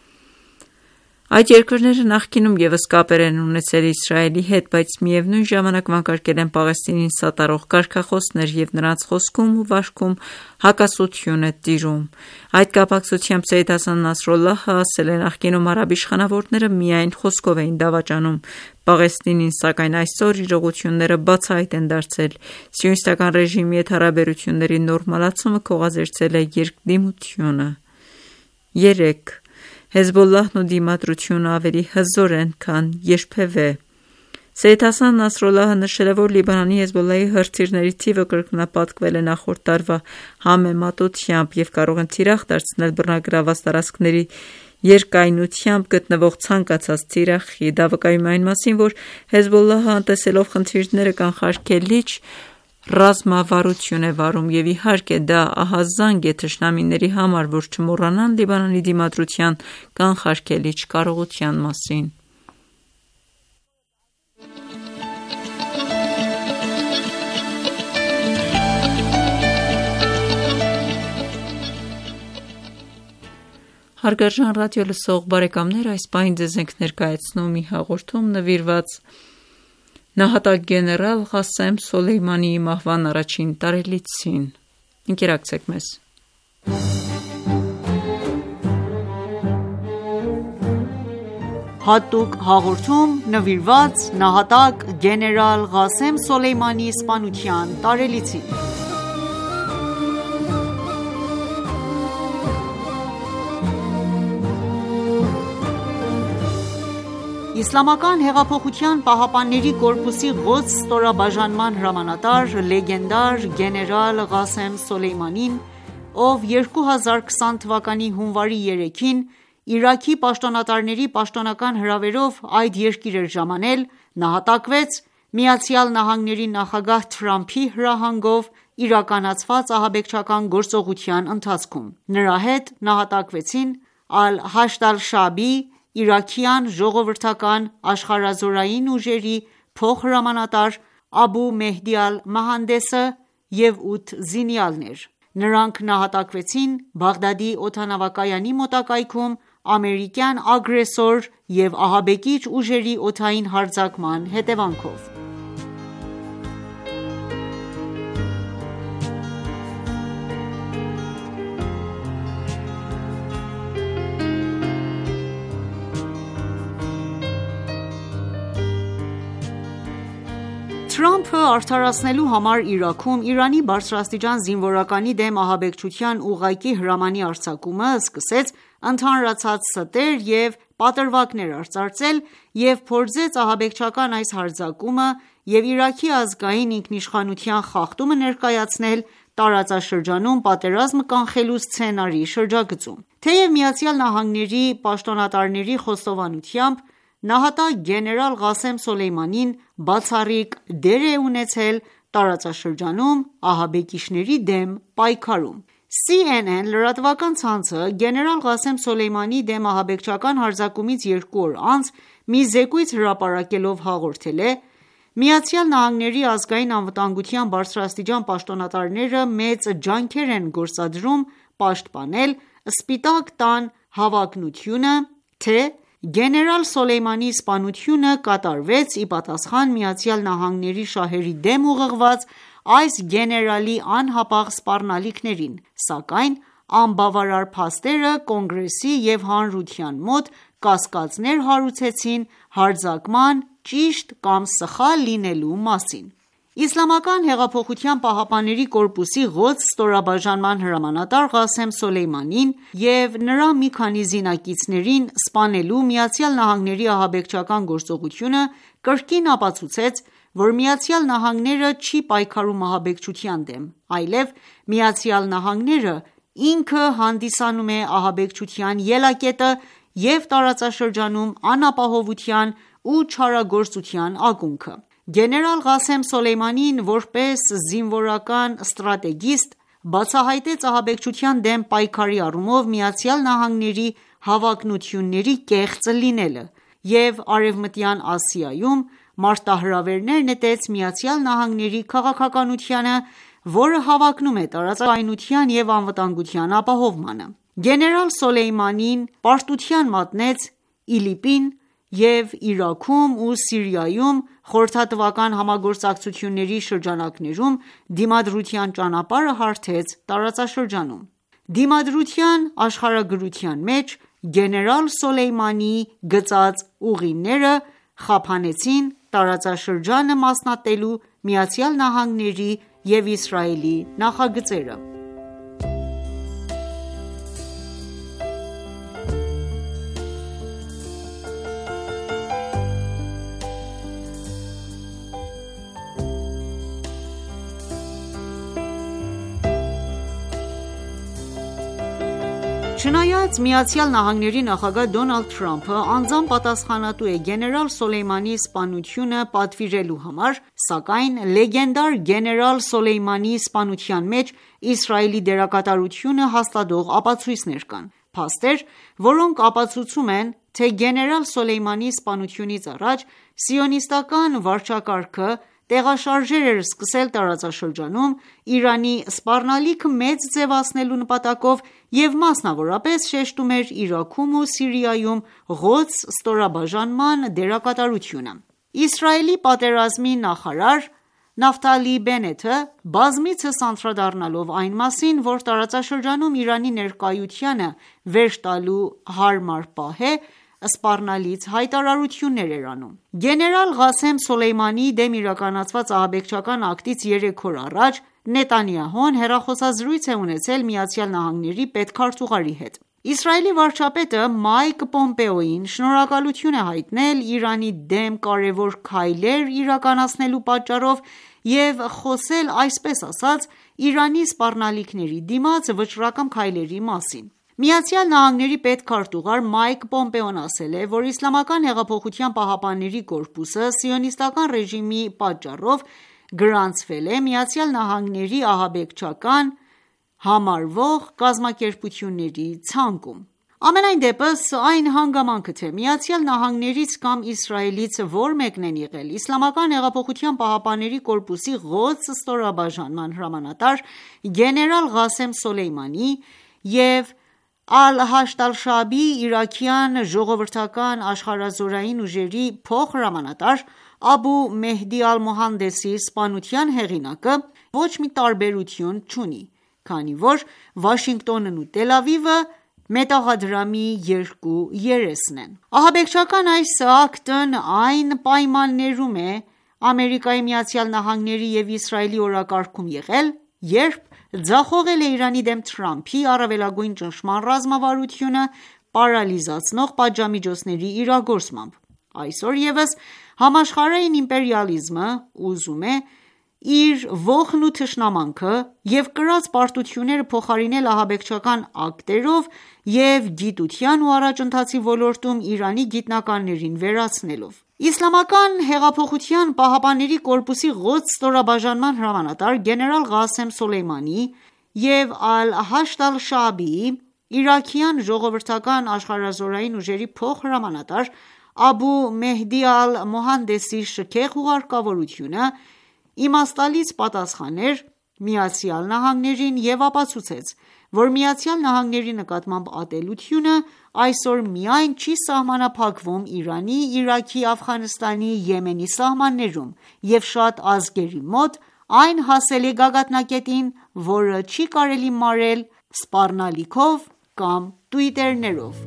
Այդ երկրները նախկինում ևս կապեր են ունեցել Իսրայելի հետ, բայց միևնույն ժամանակ վանկարկել են Պաղեստինին սատարող կարգախոսներ և նրանց խոսքում ու վարքում հակասություն է տիրում։ Այդ կապակցությամբ Սեյյեդ Հասան Նասրալլահը ասել է. նախկինում արաբ իշխանավորները միայն խոսքով էին դավաճանում Պաղեստինին, սակայն այսօր իրողությունները բացահայտ են դարձել։ Սիոնիստական ռեժիմի հետ հարաբերությունների նորմալացումը քողազերծել է երկդիմությունը։ Երեք Հեզբոլլահն ու դիմադրությունը ավելի հզոր են, քան երբևէ։ Սեյյեդ Հասան Նասրալլահը նշել է, որ Լիբանանի Հեզբոլլահի հրթիռների թիվը կրկնապատկվել է նախորդ տարվա համեմատությամբ և կարող են թիրախ դարձնել բռնագրավված տարածքների երկայնությամբ գտնվող ցանկացած թիրախի։ Դա վկայում է այն մասին, որ Հեզբոլլահը անտեսելով խնդիրները կանխարգելիչ ռազմավարություն է վարում և իհարկե դա ահազանգ է թշնամիների համար, որ չմոռանան Լիբանանի դիմադրության կանխարգելիչ կարողության մասին։ Հարգարժան ռադիո լսող բարեկամներ, այս պահին ձեզ ենք ներկայացնում մի հաղորդում նվիրված նահատակ գեներալ Ղասեմ Սոլեյմանիի մահվան առաջին տարելիցին։ Ընկերակցեք մեզ։ Հատուկ հաղորդում նվիրված նահատակ գեներալ Ղասեմ Սոլեյմանիի սպանության տարելիցին։ Իսլամական հեղափոխության պահապանների կորպուսի Ղոդս ստորաբաժանման հրամանատար լեգենդար գեներալ Ղասեմ Սոլեյմանին, ով երկու հազար քսան թվականի հունվարի երեքին Իրաքի պաշտոնատարների պաշտոնական հրավերով այդ երկիր էր ժամանել, նահատակվեց ԱՄՆ նախագահ Թրամփի հրահանգով իրականացված ահաբեկչական գործողության ընթացքում։ Նրա հետ նահատակվեցին Ալ-Հաշդ Ալ-Շաաբի, իրաքյան ժողովրդական աշխարհազորային ուժերի փոխհրամանատար Աբու Մեհդի Ալ-Մահանդեսը և ութ զինյալներ։ Նրանք նահատակվեցին Բաղդադի օդանավակայանի մոտակայքում ամերիկյան ագրեսոր և ահաբեկիչ ուժերի օդային հարձակման հետևանքով։ Թրամփը արդարացնելու համար Իրաքում Իրանի բարձրաստիճան զինվորականի դեմ ահաբեկչության ուղղակի հրամանի արձակումը սկսեց ընդհանրացած ստեր և պատրվակներ արծարծել և փորձեց ահաբեկչական այս հարձակումը և Իրաքի ազգային ինքնիշխանության խախտումը ներկայացնել տարածաշրջանում պատերազմը կանխելու սցենարի շրջագծում։ Թեև ԱՄՆ-ի պաշտոնատարների խոստովանությամբ նահատակ գեներալ Ղասեմ Սոլեյմանին բացառիկ դեր է ունեցել տարածաշրջանում ահաբեկիչների դեմ պայքարում։ C N N լրատվական ցանցը գեներալ Ղասեմ Սոլեյմանի դեմ ահաբեկչական հարձակումից երկու օր անց մի զեկույց հրապարակելով հաղորդել է.«ԱՄՆ-ի ազգային անվտանգության բարձրաստիճան պաշտոնատարները մեծ ջանքեր են գործադրում պաշտպանել Սպիտակ տան հավակնությունը, թե գեներալ Սոլեյմանի սպանությունը կատարվեց ի պատասխան ԱՄՆ-ի շահերի դեմ ուղղված այս գեներալի անհապաղ սպառնալիքներին, սակայն անբավարար փաստերը Կոնգրեսի և հանրության մոտ կասկածներ հարուցեցին հարձակման ճիշտ կամ սխալ լինելու մասին»։ Իսլամական հեղափոխության պահապանների կորպուսի Ղոդս ստորաբաժանման հրամանատար Ղասեմ Սոլեյմանին և նրա մի քանի զինակիցներին սպանելու ԱՄՆ-ի ահաբեկչական գործողությունը կրկին ապացուցեց, որ ԱՄՆ-ը չի պայքարում ահաբեկչության դեմ, այլև ԱՄՆ-ը ինքը հանդիսանում է ահաբեկչության ելակետը և տարածաշրջանում անապահովության ու չարագործության ակունքը։ Գեներալ Ղասեմ Սոլեյմանին որպես զինվորական ստրատեգիստ բացահայտեց ահաբեկչության դեմ պայքարի առումով ԱՄՆ-ի հավակնությունների կեղծ լինելը և Արևմտյան Ասիայում մարտահրավերներ նետեց ԱՄՆ-ի քաղաքականությանը, որը հավակնում է տարածաշրջանային և անվտանգության ապահովմանը։ Գեներալ Սոլեյմանին պարտության մատնեց ԻԼԻՊ-ին և Իրաքում ու Սիրիայում խորհրդատվական համագործակցությունների շրջանակներում դիմադրության ճանապարհը հարթեց տարածաշրջանում։ Դիմադրության աշխարհագրության մեջ գեներալ Սոլեյմանիի գծած ուղիները խափանեցին տարածաշրջանը մասնատելու ԱՄՆ-ի և Իսրայելի նախագծերը։ Չնայած ԱՄՆ-ի նախագահ Դոնալդ Թրամփը անձամբ պատասխանատու է գեներալ Սոլեյմանի սպանությունը պատվիրելու համար, սակայն լեգենդար գեներալ Սոլեյմանի սպանության մեջ Իսրայելի դերակատարությունը հաստատող ապացույցներ կան։ Փաստեր, որոնք ապացուցում են, թե գեներալ Սոլեյմանի սպանությունից առաջ սիոնիստական վարչակարգը տեղաշարժեր էր սկսել տարածաշրջանում Իրանի սպառնալիքը մեծ ձևացնելու նպատակով և մասնավորապես շեշտում էր Իրաքում ու Սիրիայում Ղոդս ստորաբաժանման դերակատարությունը։ Իսրայելի պատերազմի նախարար Նաֆթալի Բենեթը բազմիցս անդրադառնալով այն մասին, որ տարածաշրջանում Իրանի ներկայությանը վերջ տալու հարմար պահ է, սպառնալից հայտարարություններ էր անում։ Գեներալ Ղասեմ Սոլեյմանիի դեմ իրականացված ահաբեկչական ակտից երեք օր առաջ Նետանյահուն հեռախոսազրույց է ունեցել ԱՄՆ-ի պետքարտուղարի հետ։ Իսրայելի վարչապետը Մայք Պոմպեոյին շնորհակալություն է հայտնել Իրանի դեմ կարևոր քայլեր իրականացնելու պատճառով և խոսել այսպես ասած Իրանի սպառնալիքների դիմաց վճռակամ քայլերի մասին։ ԱՄՆ-ի պետքարտուղար Մայք Պոմպեոն ասել է, որ Իսլամական հեղափոխության պահապանների կորպուսը սիոնիստական ռեժիմի պատճառով գրանցվել է ԱՄՆ-ի ահաբեկչական համարվող կազմակերպությունների ցանկում։ Համենայն դեպս, այն հանգամանքը, թե ԱՄՆ-ից կամ Իսրայելից որ մեկն են եղել Իսլամական հեղափոխության պահապանների կորպուսի Ղոդս ստորաբաժանման հրամանատար գեներալ Ղասեմ Սոլեյմանի և Ալ-Հաշդ Ալ-Շաաբի իրաքյան ժողովրդական աշխարհազորային ուժերի փոխհրամանատար Աբու Մեհդի Ալ-Մոհանդեսի սպանության հեղինակը ոչ մի տարբերություն չունի, քանի որ Վաշինգտոնն ու Տել Ավիվը մետաղադրամի երկու երեսն են։ Ահաբեկչական այս ակտն այն պայմաններում է ԱՄՆ-ի և Իսրայելի օրակարգում եղել, երբ ձախողել է Իրանի դեմ Թրամփի առավելագույն ճնշման ռազմավարությունը պարալիզացնող պատժամիջոցների իրագործմամբ։ Այսօր ևս համաշխարհային իմպերիալիզմը ուզում է իր ոխն ու թշնամանքը և կրած պարտությունները փոխարինել ահաբեկչական ակտերով և գիտության ու առաջընթացի ոլորտում Իրանի գիտնականներին վերացնելով։ Իսլամական հեղափոխության պահապանների կորպուսի Ղոդս ստորաբաժանման հրամանատար գեներալ Ղասեմ Սոլեյմանիի և Ալ-Հաշդ Ալ-Շաաբիի իրաքյան ժողովրդական աշխարհազորային ուժերի փոխհրամանատար Աբու Մեհդի Ալ-Մոհանդեսի շքեղ հուղարկավորությունը իմաստալից պատասխան էր ԱՄՆ-ին և ապացուցեց, որ ԱՄՆ-ի նկատմամբ ատելությունը այսօր միայն չի սահմանափակվում Իրանի, Իրաքի, Աֆղանստանի, Եմենի սահմաններում և շատ ազգերի մոտ այն հասել է գագաթնակետին, որը չի կարելի մարել սպառնալիքով կամ տվիթերներով: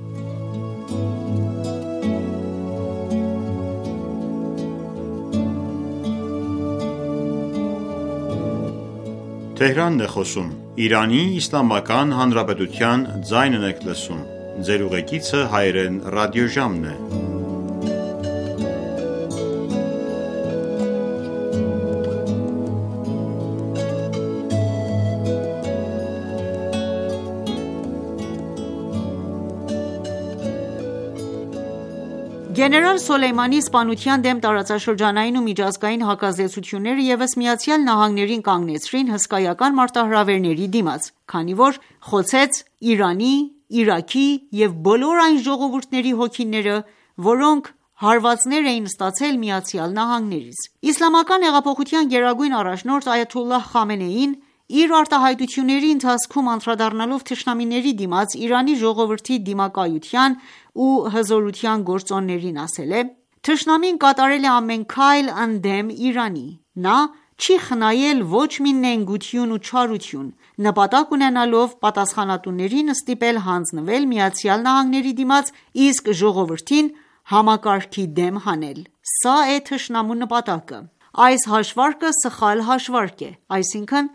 Գեներալ Սոլեյմանի սպանության դեմ տարածաշրջանային ու միջազգային հակազդեցությունները ևս ԱՄՆ-ին կանգնեցրին հսկայական մարտահրավերների դիմաց, քանի որ խոցեց Իրանի, Իրաքի և բոլոր այն ժողովուրդների հոգիները, որոնք հարվածներ էին ստացել ԱՄՆ-ից: Իսլամական հեղափոխության գերագույն առաջնորդ Այաթոլլահ Խամենեին իր արտահայտությունների ընթացքում անդրադառնալով թշնամիների դիմաց Իրանի ժողովրդի դիմակայության ու հզորության գործոններին ասել է.«Թշնամին կատարել է ամեն քայլ ընդդեմ Իրանի: Նա չի խնայել ոչ մի նենգություն ու չարություն, նպատակ ունենալով պատասխանատուներին ստիպել հանձնվել ԱՄՆ-ի դիմաց, իսկ ժողովրդին համակարգի դեմ հանել: Սա է թշնամու նպատակը: Այս հաշվարկը սխալ հաշվարկ է, այսինքն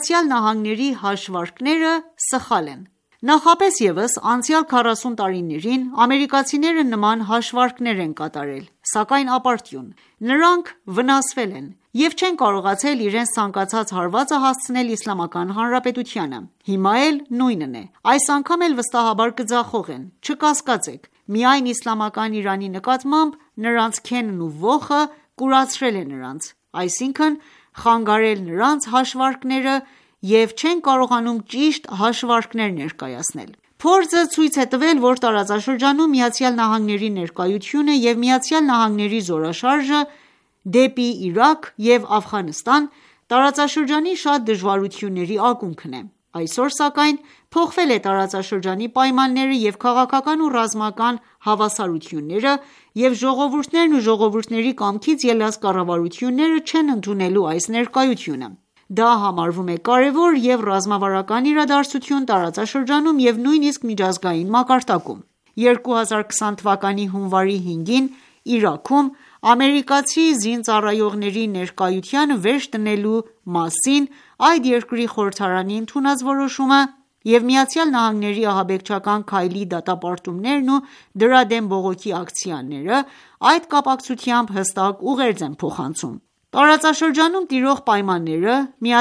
ԱՄՆ-ի հաշվարկները սխալ են»: Նախապես ևս անցյալ քառասուն տարիներին ամերիկացիները նման հաշվարկներ են կատարել, սակայն ապարդյուն: Նրանք վնասվել են և չեն կարողացել իրենց ցանկացած հարվածը հասցնել Իսլամական Հանրապետությանը: Հիմա էլ նույնն է: Այս անգամ էլ վստահաբար կձախողեն: Չկասկածեք, միայն իսլամական Իրանի նկատմամբ նրանց քենն ու ոխը կուրացրել է նրանց, այսինքն խանգարել նրանց հաշվարկները և չեն կարողանում ճիշտ հաշվարկներ ներկայացնել: Փորձը ցույց է տվել, որ տարածաշրջանում ԱՄՆ-ի ներկայությունը և ԱՄՆ-ի զորաշարժը դեպի Իրաք և Աֆղանստան տարածաշրջանի շատ դժվարությունների ակունքն է: Այսօր սակայն փոխվել է տարածաշրջանի պայմանները և քաղաքական ու ռազմական հավասարությունները և ժողովուրդներն ու ժողովուրդների կամքից ելած կառավարությունները չեն ընդունելու այս ներկայությունը: Դա համարվում է կարևոր և ռազմավարական իրադարձություն տարածաշրջանում և նույնիսկ միջազգային մակարդակում: երկու հազար քսան թվականի հունվարի հինգին Իրաքում ամերիկացի զինծառայողների ներկայությանը վերջ դնելու մասին այդ երկրի խորհրդարանի ընդունած որոշումը և ԱՄՆ-ի ահաբեկչական քայլի դատապարտումներն ու դրա դեմ բողոքի ակցիաները այդ կապակցությամբ հստակ ուղերձ են փոխանցում: Տարածաշրջանում տիրող պայմանները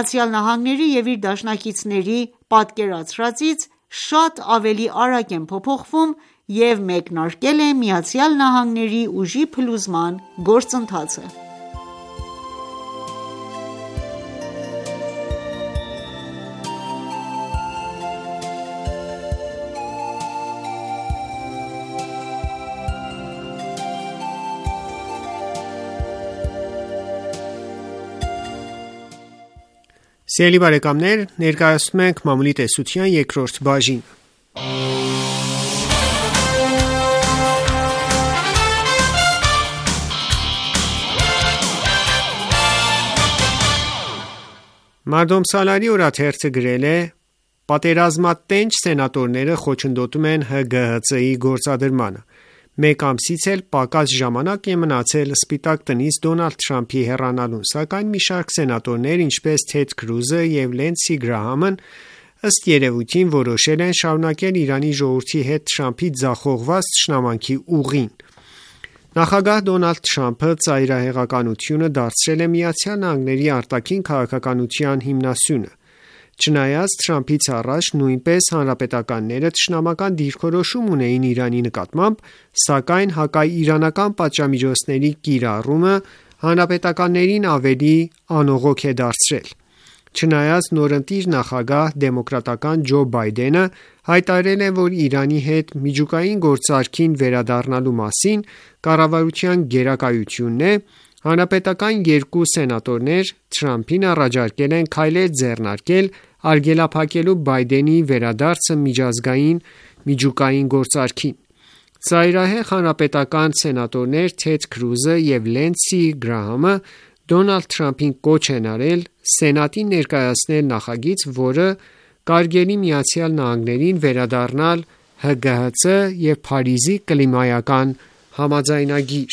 ԱՄՆ-ի և իր դաշնակիցների պատկերացրածից շատ ավելի արագ են փոփոխվում և մեկնարկել է ԱՄՆ-ի ուժի փլուզման գործընթացը: Սիրելի բարեկամներ ներկայացնում ենք «Մամուլի տեսության» երկրորդ բաժինը: Մարդոմ Սալարի օրաթերթը գրել է.«Պատերազմատենչ սենատորները խոչընդոտում են ՀԳՀԾ-ի գործադրմանը: Մեկ ամսից էլ պակաս ժամանակ է մնացել Սպիտակ տնից Դոնալդ Թրամփի հեռանալուն, սակայն մի շարք սենատորներ, ինչպես Թեդ Քրուզը և Լինդսի Գրահամն ըստ երևույթին որոշել են շարունակել Իրանի ժողովրդի հետ Թրամփի ձախողված թշնամանքի ուղին: Նախագահ Դոնալդ Թրամփը ծայրահեղականությունը դարձրել է ԱՄՆ-ի արտաքին քաղաքականության հիմնասյունը: Չնայած Թրամփից առաջ նույնպես հանրապետականները թշնամական դիրքորոշում ունեին Իրանի նկատմամբ, սակայն հակաիրանական պատժամիջոցների կիրառումը հանրապետականներին ավելի անողոք է դարձրել: Չնայած նորընտիր նախագահ դեմոկրատական Ջո Բայդենը հայտարարել է, որ Իրանի հետ միջուկային գործարքին վերադառնալու մասին կառավարության գերակայությունն է, հանրապետական երկու սենատորներ Թրամփին առաջարկել են քայլեր ձեռնարկել արգելափակելու Բայդենի վերադարձը միջազգային միջուկային գործարքին։ Ծայրահեղ հանրապետական սենատորներ Թեդ Քրուզը և Լինդսի Գրահամը Դոնալդ Թրամփին կոչ են արել Սենատին ներկայացնել նախագիծ, որը կարգելի Միացյալ Նահանգներին վերադառնալ Հ Գ Հ Ց և Փարիզի կլիմայական համաձայնագիր։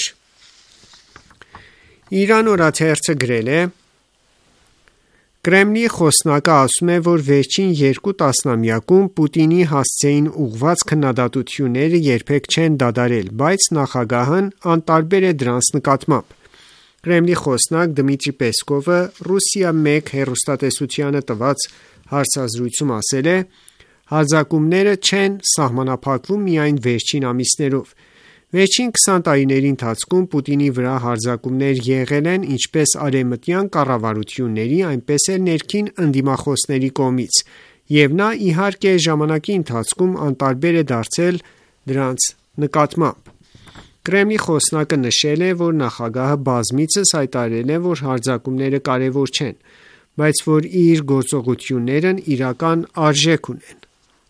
Իրան օրաթերթը գրել է. Կրեմլի խոսնակը ասում է, որ վերջին երկու տասնամյակում Պուտինի հասցեին ուղղված քննադատությունները երբեք չեն դադարել, բայց նախագահն անտարբեր է դրանց նկատմամբ։ Կրեմլի խոսնակ Դմիտրի Պեսկովը Ռուսիա մեկ հեռուստատեսությանը տված հարցազրույցում ասել է. հարձակումները չեն սահմանափակվում միայն վերջին ամիսներով։ Վերջին քսան տարիների ընթացքում Պուտինի վրա հարձակումներ եղել են ինչպես արևմտյան կառավարությունների, այնպես էլ ներքին ընդդիմախոսների կողմից, և նա իհարկե ժամանակի ընթացքում անտարբեր է դարձել դրանց նկատմամբ։ Կրեմլի խոսնակը նշել է, որ նախագահը բազմիցս հայտարարել է, որ հարձակումները կարևոր չեն, բայց որ իր գործողություններն իրական արժեք ունեն։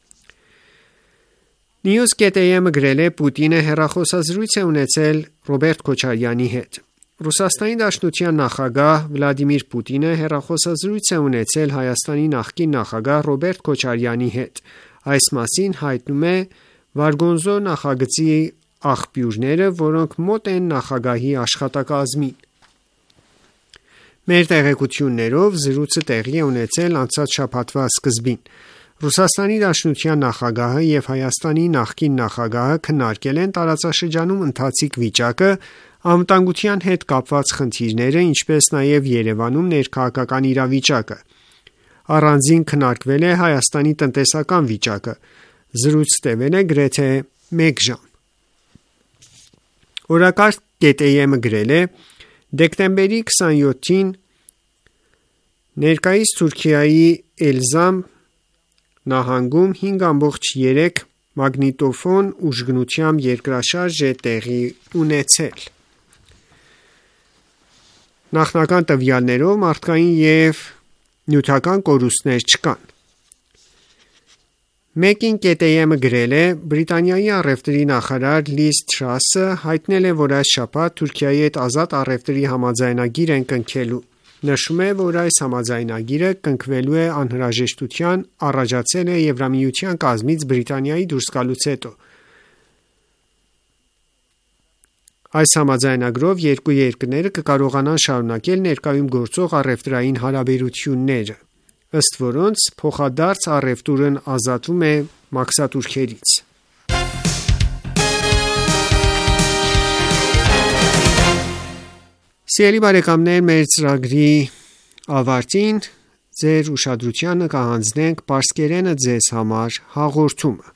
News.am-ը գրել է. Պուտինը հեռախոսազրույց է ունեցել Ռոբերտ Քոչարյանի հետ։ Ռուսաստանի Դաշնության նախագահ Վլադիմիր Պուտինը հեռախոսազրույց է ունեցել Հայաստանի նախկին նախագահ Ռոբերտ Քոչարյանի հետ։ Այս մասին հայտնում է Վարգոնզո նախագծի աղբյուրները, որոնք մոտ են նախագահի աշխատակազմին։ Մեր տեղեկություններով զրույցը տեղի է ունեցել անցած շաբաթվա սկզբին։ Ռուսաստանի Դաշնության նախագահը և Հայաստանի նախկին նախագահը քննարկել են տարածաշրջանում ընթացիկ վիճակը, անվտանգության հետ կապված խնդիրները, ինչպես նաև Երևանում ներքաղաքական իրավիճակը։ Առանձին քննարկվել է Հայաստանի տնտեսական վիճակը։ Զրույցը տևել է գրեթե մեկ ժամ։ Օրակարգ.am-ը գրել է. դեկտեմբերի քսանյոթին ներկայիս Թուրքիայի Էլզամ նահանգում հինգ ամբողջ երեք մագնիտոֆոն ուժգնությամբ երկրաշարժ է տեղի ունեցել։ Նախնական տվյալներով մարդկային և նյութական կորուստներ չկան։ Մեկին.am-ը գրել է. Բրիտանիայի առևտրի նախարար Լիզ Թրասը հայտնել է, որ այս շաբաթ Թուրքիայի հետ ազատ առևտրի համաձայնագիր են կնքելու։ Նշում է, որ այս համաձայնագիրը կնքվելու է անհրաժեշտության առաջացել է Եվրամիության կազմից Բրիտանիայի դուրս գալուց հետո։ Այս համաձայնագրով երկու երկրները կկարողանան շարունակել ներկայում գործող առևտրային հարաբերությունները, ըստ որոնց փոխադարձ առևտուրն ազատվում է մաքսատուրքերից։ Սիրելի բարեկամներ, մեր ծրագրի ավարտին ձեր ուշադրությանը կհանձնենք պարսկերենը ձեզ համար հաղորդումը։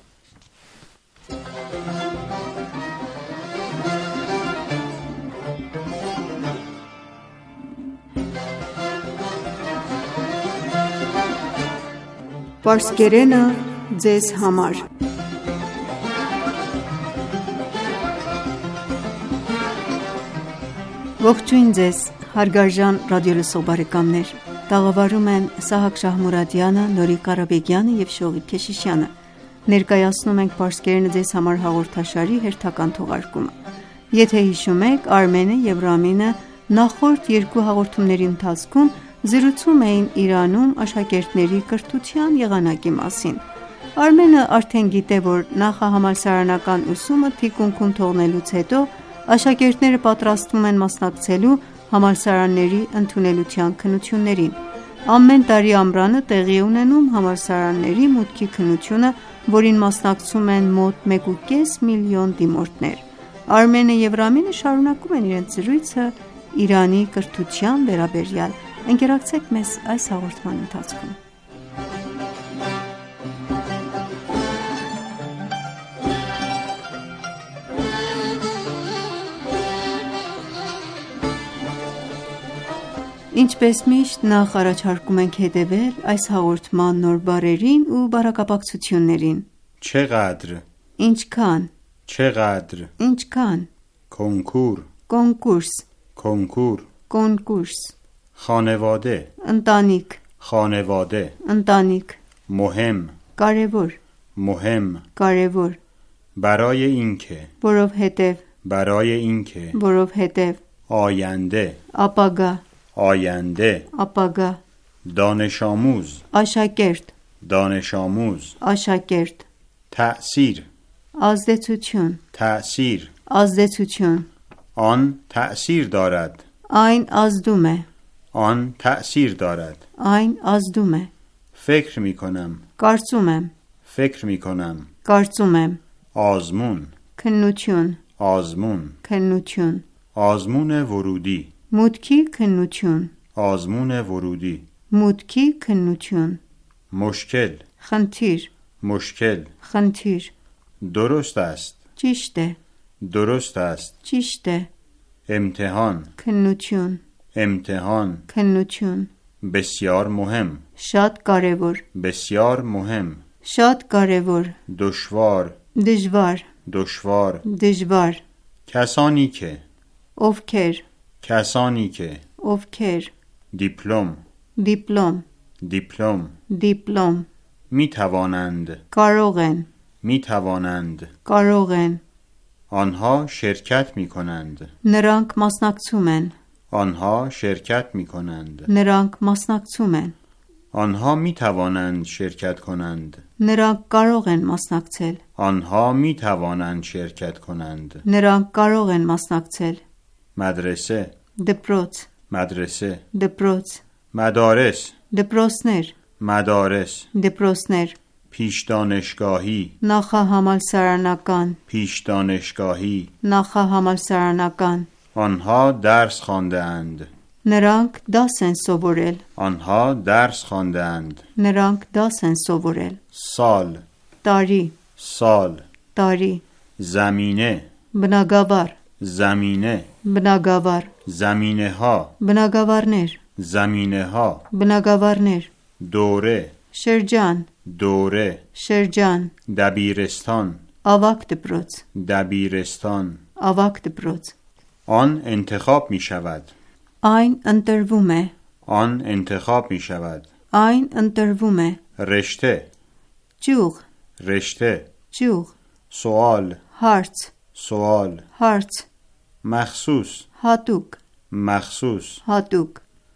Պարսկերենը ձեզ համար Ողջույն ձեզ, հարգարժան ռադիոլսող բարեկամներ, տաղավարում են Սահակ Շահմուրադյանը, Նորիկ Ղարաբեգյանը և Շողիկ Քեշիշյանը։ Ներկայացնում ենք Պարսկերենը ձեզ համար հաղորդաշարի հերթական թողարկումը։ Եթե հիշում եք, Արմենը և Ռամինը նախորդ երկու հաղորդումների ընթացքում զրուցում էին Իրանում աշակերտների կրթության եղանակի մասին։ Արմենը արդեն գիտե, որ նախահամալսարանական ուսումը թիկունքում թողնելուց հետո աշակերտները պատրաստվում են մասնակցելու համալսարանների ընդունելության քննություններին։ Ամեն տարի ամռանը տեղի է ունենում համալսարանների մուտքի քննությունը, որին մասնակցում են մոտ մեկ ու կես միլիոն դիմորդներ։ Արմենը և Ռամինը շարունակում են իրենց զրույցը Իրանի կրթության վերաբերյալ։ Ընկերակցեք մեզ այս հաղորդման ընթացքում։ Ինչպես միշտ, նախ առաջարկում ենք հետևել այս հաղորդման նոր բառերին ու բառակապակցություններին։ چقدر Ինչքան, چقدر ինչքան, کنکور կոնկուրս, کنکور կոնկուրս, خانواده ընտանիք, خانواده ընտանիք, مهم կարևոր, مهم կարևոր, برای اینکه որովհետև, برای اینکه որովհետև, آینده ապագա, آینده ապագա, دانش آموز աշակերտ, دانش آموز աշակերտ, تأثیر ազդեցություն, تأثیر ազդեցություն, آن تأثیر دارد այն ազդում է, آن تأثیر دارد այն ազդում է, فکر می کنم կարծում եմ, فکر می کنم կարծում եմ, آزمون քննություն, آزمون քննություն, آزمون ورودی մուտքի քննություն, آزمون ورودی մուտքի քննություն, مشکل խնդիր, مشکل խնդիր, درست است ճիշտ է, درست است ճիշտ է, امتحان քննություն, امتحان քննություն, بسیار مهم շատ կարևոր, بسیار مهم շատ կարևոր, دشوار դժվար, دشوار դժվար, کسانی که ովքեր, کسانی که ովքեր, دیپلم դիպլոմ, دیپلم դիպլոմ, می توانند կարող են, می توانند կարող են, آنها شرکت می کنند նրանք մասնակցում են, آنها شرکت می کنند նրանք մասնակցում են, آنها می توانند شرکت کنند նրանք կարող են մասնակցել, آنها می توانند شرکت کنند նրանք կարող են մասնակցել, مدرسه դպրոց, مدرسه դպրոց, مدارس դպրոցներ, مدارس դպրոցներ, پیش دانشگاهی նախահամալսարանական, پیش دانشگاهی նախահամալսարանական, آنها درس خوانده‌اند նրանք դաս են սովորել, آنها درس خوانده‌اند նրանք դաս են սովորել, سال տարի, سال տարի, زمینه բնագավառ, زمینه բնագավառ, زمینه ها բնագավառներ, زمینه ها բնագավառներ, دوره շրջան, دوره շրջան, دبیرستان ավակ դպրոց, دبیرستان ավակ դպրոց, آن انتخاب می شود այն ընտրվում է, آن انتخاب می شود այն ընտրվում է, رشته ճյուղ, رشته ճյուղ, سوال հարց, سوال հարց, مخصوص հատուկ, مخصوص հատուկ,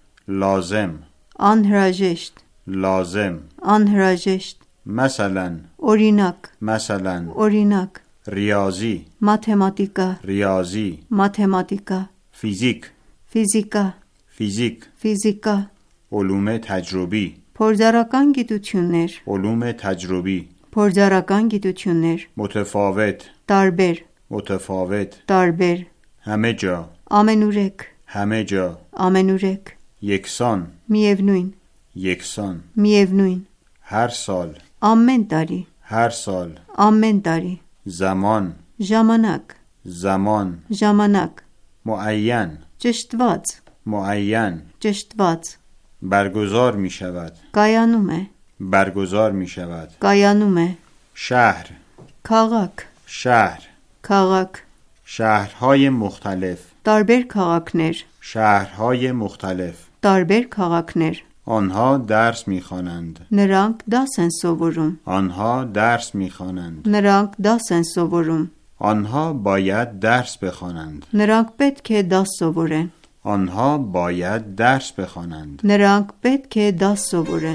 لازم անհրաժեշտ, لازم անհրաժեշտ, مثلا օրինակ, مثلا օրինակ, ریاضی մաթեմատիկա, ریاضی մաթեմատիկա, فیزیک ֆիզիկա, فیزیک ֆիզիկա, علوم تجربی փորձարական գիտություններ, علوم تجربی փորձարական գիտություններ, متفاوت տարբեր, متفاوت տարբեր, همه جا ամենուրեք, همه جا ամենուրեք, یکسان միևնույն, یکسان միևնույն, هر سال ամեն տարի, هر سال ամեն տարի, زمان ժամանակ, زمان ժամանակ, معین ճշտված, معین ճշտված, برگزار می شود կայանում է, برگزار می شود կայանում է, شهر քաղաք, شهر քաղաք, شهرهای مختلف տարբեր քաղաքներ, شهرهای مختلف տարբեր քաղաքներ, آنها درس می خوانند նրանք դաս են սովորում, آنها درس می خوانند նրանք դաս են սովորում, آنها باید درس بخوانند նրանք պետք է դաս սովորեն, آنها باید درس بخوانند նրանք պետք է դաս սովորեն,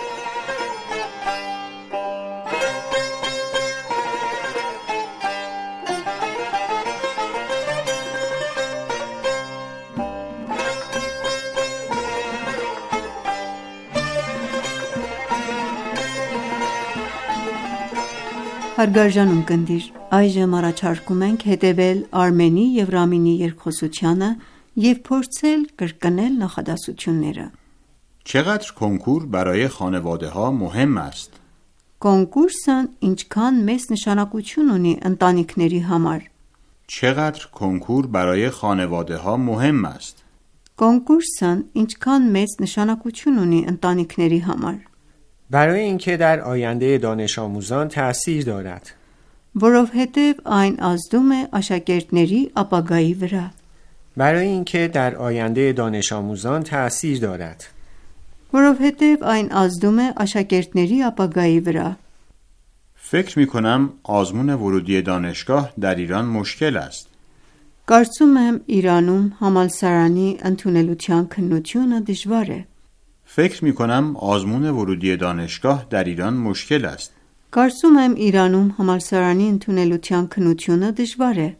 Հարգարժան ունկնդիր, այժմ առաջարկում ենք հետևել Արմենի և Ռամինի երկխոսությանը և փորձել կրկնել նախադասությունները։ چقدر کنکور برای خانواده ها مهم است؟ Կոնկուրսն ինչքան մեծ նշանակություն ունի ընտանիքների համար։ چقدر کنکور برای خانواده ها مهم است؟ Կոնկուրսն ինչքան մեծ նշանակություն ունի ընտանիքների համար։ برای اینکه در آینده دانش آموزان تأثیر دارد. Որովհետև այն ազդում է աշակերտների ապագայի վրա։ برای اینکه در آینده دانش آموزان تأثیر دارد. Որովհետև այն ազդում է աշակերտների ապագայի վրա։ فکر می کنم آزمون ورودی دانشگاه در ایران مشکل است. Կարծում եմ Իրանում համալսարանի ընդունելության քննությունը դժվար է։ فکر می کنم آزمون ورودی دانشگاه در ایران مشکل است. Կարծում եմ Իրանում համալսարանի ընդունելության քննությունը դժվար է։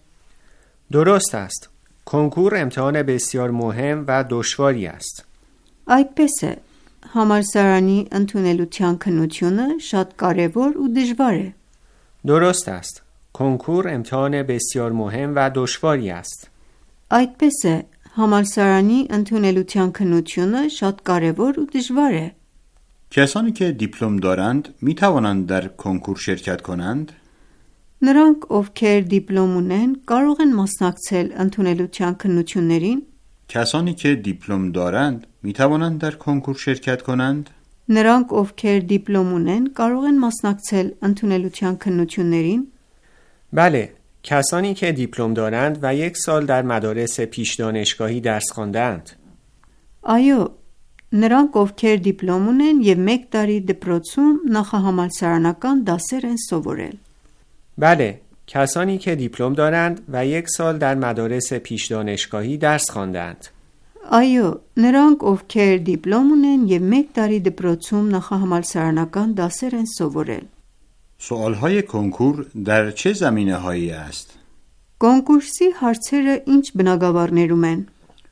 درست است. کنکور امتحان بسیار مهم و دشواری است. Այդպես է։ Համալսարանի ընդունելության քննությունը շատ կարևոր ու դժվար է։ درست است. کنکور امتحان بسیار مهم و دشواری است. Այդպես է։ Համալսարանի ընդունելության քննությունը շատ կարևոր ու դժվար է։ کسانی که دیپلم دارند می توانند در کنکور شرکت کنند؟ Նրանք, ովքեր դիպլոմ ունեն, կարող են մասնակցել ընդունելության քննություններին։ کسانی که دیپلم دارند می توانند در کنکور شرکت کنند؟ Նրանք, ովքեր դիպլոմ ունեն, կարող են մասնակցել ընդունելության քննություններին։ بله، کسانی که دیپلم دارند و یک سال در مدارس پیش دانشگاهی درس خواندند. Այո, նրանք, ովքեր դիպլոմ ունեն եւ մեկ տարի դպրոցում նախահամալսարանական դասեր են սովորել։ بله، کسانی که دیپلم دارند و یک سال در مدارس پیش دانشگاهی درس خواندند. Այո, նրանք, ովքեր դիպլոմ ունեն եւ մեկ տարի դպրոցում նախահամալսարանական դասեր են սովորել։ سوالهای کنکور در چه زمینه‌هایی است؟ Կոնկուրսի հարցերը ինչ բնագավառներում են։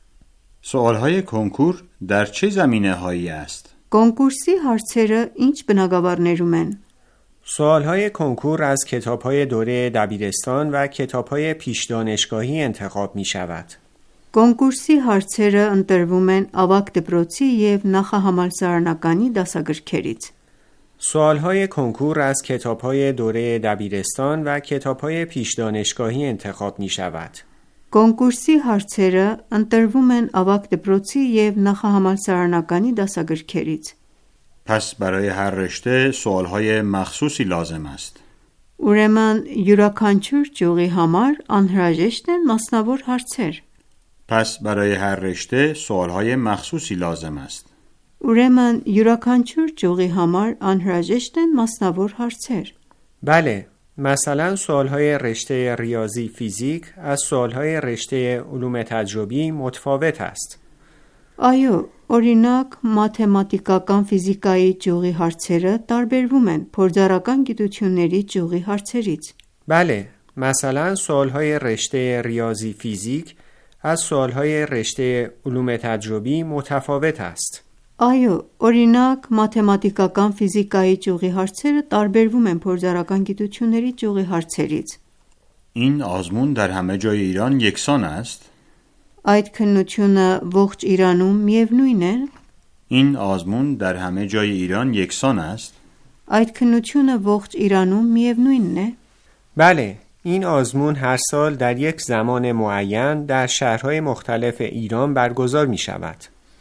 سوالهای کنکور در چه زمینه‌هایی است؟ Կոնկուրսի հարցերը ինչ բնագավառներում են։ سوالهای کنکور از کتاب‌های دوره دبیرستان و کتاب‌های پیش دانشگاهی انتخاب می‌شود. Կոնկուրսի հարցերը ընտրվում են ավագ դպրոցի եւ նախահամալսարանականի դասագրքերից։ سوالهای کنکور از کتاب‌های دوره دبیرستان و کتاب‌های پیش دانشگاهی انتخاب می‌شود. Կոնկուրսի հարցերը ընտրվում են ավագ դպրոցի եւ նախահամալսարանականի դասագրքերից։ پس برای هر رشته سوالهای مخصوصی لازم است. Ուրեմն յուրաքանչյուր ճյուղի համար անհրաժեշտ են մասնավոր հարցեր։ پس برای هر رشته سوالهای مخصوصی لازم است. Ուրեմն յուրաքանչյուր ճյուղի համար անհրաժեշտ են մասնավոր հարցեր։ بله، مثلا سوالهای رشته ریاضی فیزیک از سوالهای رشته علوم تجربی متفاوت است. Այո, օրինակ, մաթեմատիկական ֆիզիկայի ճյուղի հարցերը տարբերվում են փորձարական գիտությունների ճյուղի հարցերից։ بله، مثلا سوالهای رشته ریاضی فیزیک از سوالهای رشته علوم تجربی متفاوت است. Այո, օրինակ, մաթեմատիկական ֆիզիկայի ճյուղի հարցերը տարբերվում են փորձարական գիտությունների ճյուղի հարցերից։ این آزمون در همه جای ایران یکسان است؟ Այդ քննությունը ողջ Իրանում միևնույն է։ این آزمون در همه جای ایران یکسان است؟ Այդ քննությունը ողջ Իրանում միևնույնն է։ بله، این آزمون هر سال در یک زمان معین در شهرهای مختلف ایران برگزار می شود.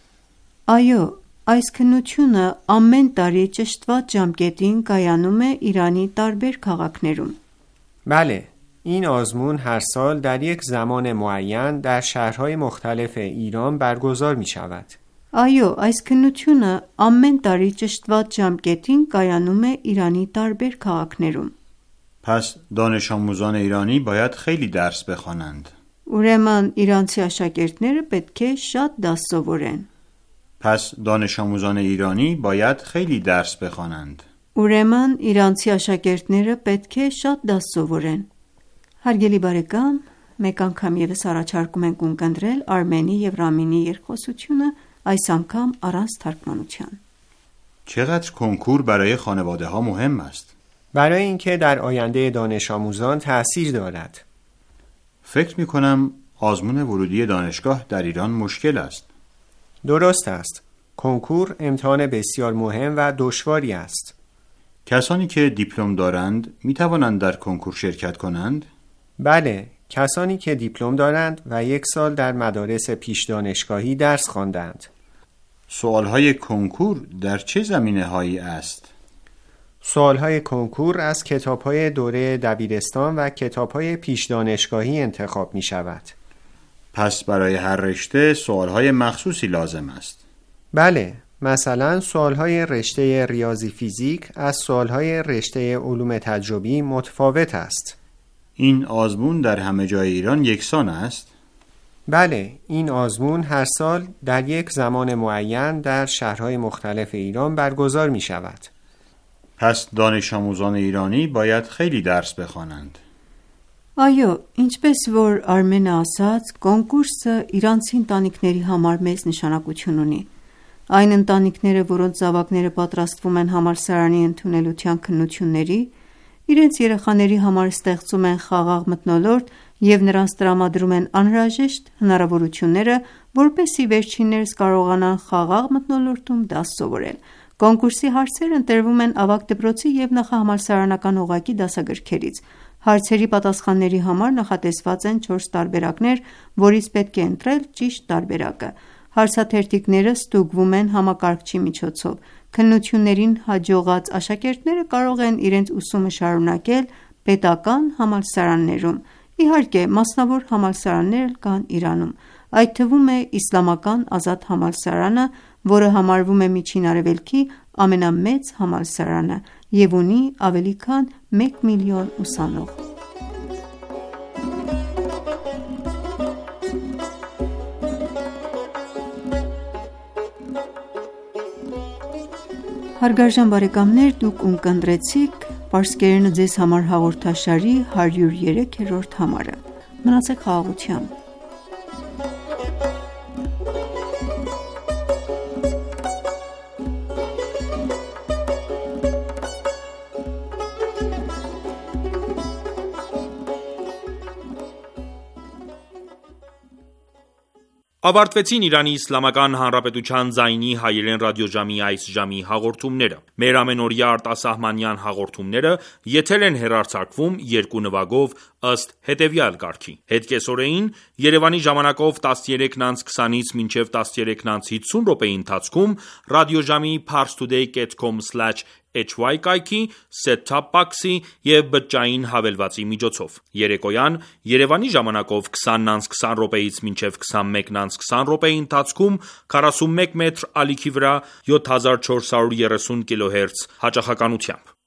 Այո, այս քննությունը ամեն տարի ճշտված ժամկետին կայանում է Իրանի տարբեր քաղաքներում։ بله، این آزمون هر سال در یک زمان معین در شهرهای مختلف ایران برگزار می شود. Այո, այս քննությունը ամեն տարի ճշտված ժամկետին կայանում է Իրանի տարբեր քաղաքներում։ پس دانش آموزان ایرانی باید خیلی درس بخوانند. Ուրեմն իրանցի աշակերտները պետք է շատ դաս սովորեն։ پس دانش آموزان ایرانی باید خیلی درس بخوانند. Ուրեմն իրանցի աշակերտները պետք է շատ դաս սովորեն։ Հարգելի բարեկամ, մեկ անգամ եւս առաջարկում ենք ունկնդրել Արմենի եւ Ռամինի երկխոսությունը, այս անգամ առանց թարգմանության։ چقدر کنکور برای خانواده‌ها مهم است؟ برای اینکه در آینده دانش آموزان تأثیر دارد. فکر می کنم آزمون ورودی دانشگاه در ایران مشکل است. درست است. کنکور امتحان بسیار مهم و دشواری است. کسانی که دیپلم دارند می توانند در کنکور شرکت کنند؟ بله، کسانی که دیپلم دارند و یک سال در مدارس پیش دانشگاهی درس خواندند. سوالهای کنکور در چه زمینه هایی است؟ سوالهای کنکور از کتاب‌های دوره دبیرستان و کتاب‌های پیش دانشگاهی انتخاب می شود. پس برای هر رشته سوالهای مخصوصی لازم است؟ بله، مثلا سوالهای رشته ریاضی فیزیک از سوالهای رشته علوم تجربی متفاوت است. این آزمون در همه جای ایران یکسان است؟ بله، این آزمون هر سال در یک زمان معین در شهرهای مختلف ایران برگزار می شود. پس دانش آموزان ایرانی باید خیلی درس بخوانند. Այո, ինչպես որ Արմենը ասաց, կոնկուրսը իրանցի ընտանիքների համար մեծ նշանակություն ունի։ Այն ընտանիքները, որոնց զավակները պատրաստվում են համալսարանի ընդունելության քննությունների, իրենց երեխաների համար ստեղծում են խաղաղ մթնոլորտ և նրանց տրամադրում են անհրաժեշտ հնարավորությունները, որպեսզի վերջիններս կարողանան խաղաղ մթնոլորտում դաս սովորել։ Կոնկուրսի հարցերը ընտրվում են ավագ դպրոցի և նախահամալսարանական օղակի դասագրքերից։ Հարցերի պատասխանների համար նախատեսված են չորս տարբերակներ, որից պետք է ընտրել ճիշտ տարբերակը։ Հարցաթերթիկները ստուգվում են համակարգչի միջոցով։ Քննություններին հաջողած աշակերտները կարող են իրենց ուսումը շարունակել պետական համալսարաններում։ Իհարկե, մասնավոր համալսարաններ էլ կան Իրանում։ Այդ թվում է Իսլամական ազատ համալսարանը, որը համարվում է Միջին Արևելքի ամենամեծ համալսարանը և ունի ավելի քան մեկ միլիոն ուսանող։ Հարգարժան բարեկամներ, դուք ունկնդրեցիք Պարսկերենը ձեզ համար հաղորդաշարի հարյուր երեքերորդ համարը։ Մնացեք խաղաղությամբ։ Ավարտվեցին Իրանի Իսլամական Հանրապետության ձայնի հայերեն ռադիոժամի այս ժամի հաղորդումները։ Մեր ամենօրյա արտասահմանյան հաղորդումները եթեր են հեռարձակվում երկու նվագով ըստ հետևյալ կարգի։ Հետկեսօրեին Երևանի ժամանակով տասներեքն անց քսանից մինչև տասներեքն անց հիսուն րոպեի ընթացքում ռադիոժամի parstoday dot com slash h y կայքի set-top box-ի և բջջային հավելվածի միջոցով։ Երեկոյան Երևանի ժամանակով քսանն անց քսան րոպեից մինչև քսանմեկն անց քսան րոպեի ընթացքում քառասունմեկ մետր ալիքի վրա յոթ հազար չորս հարյուր երեսուն կիլոհերց հաճախականությամբ։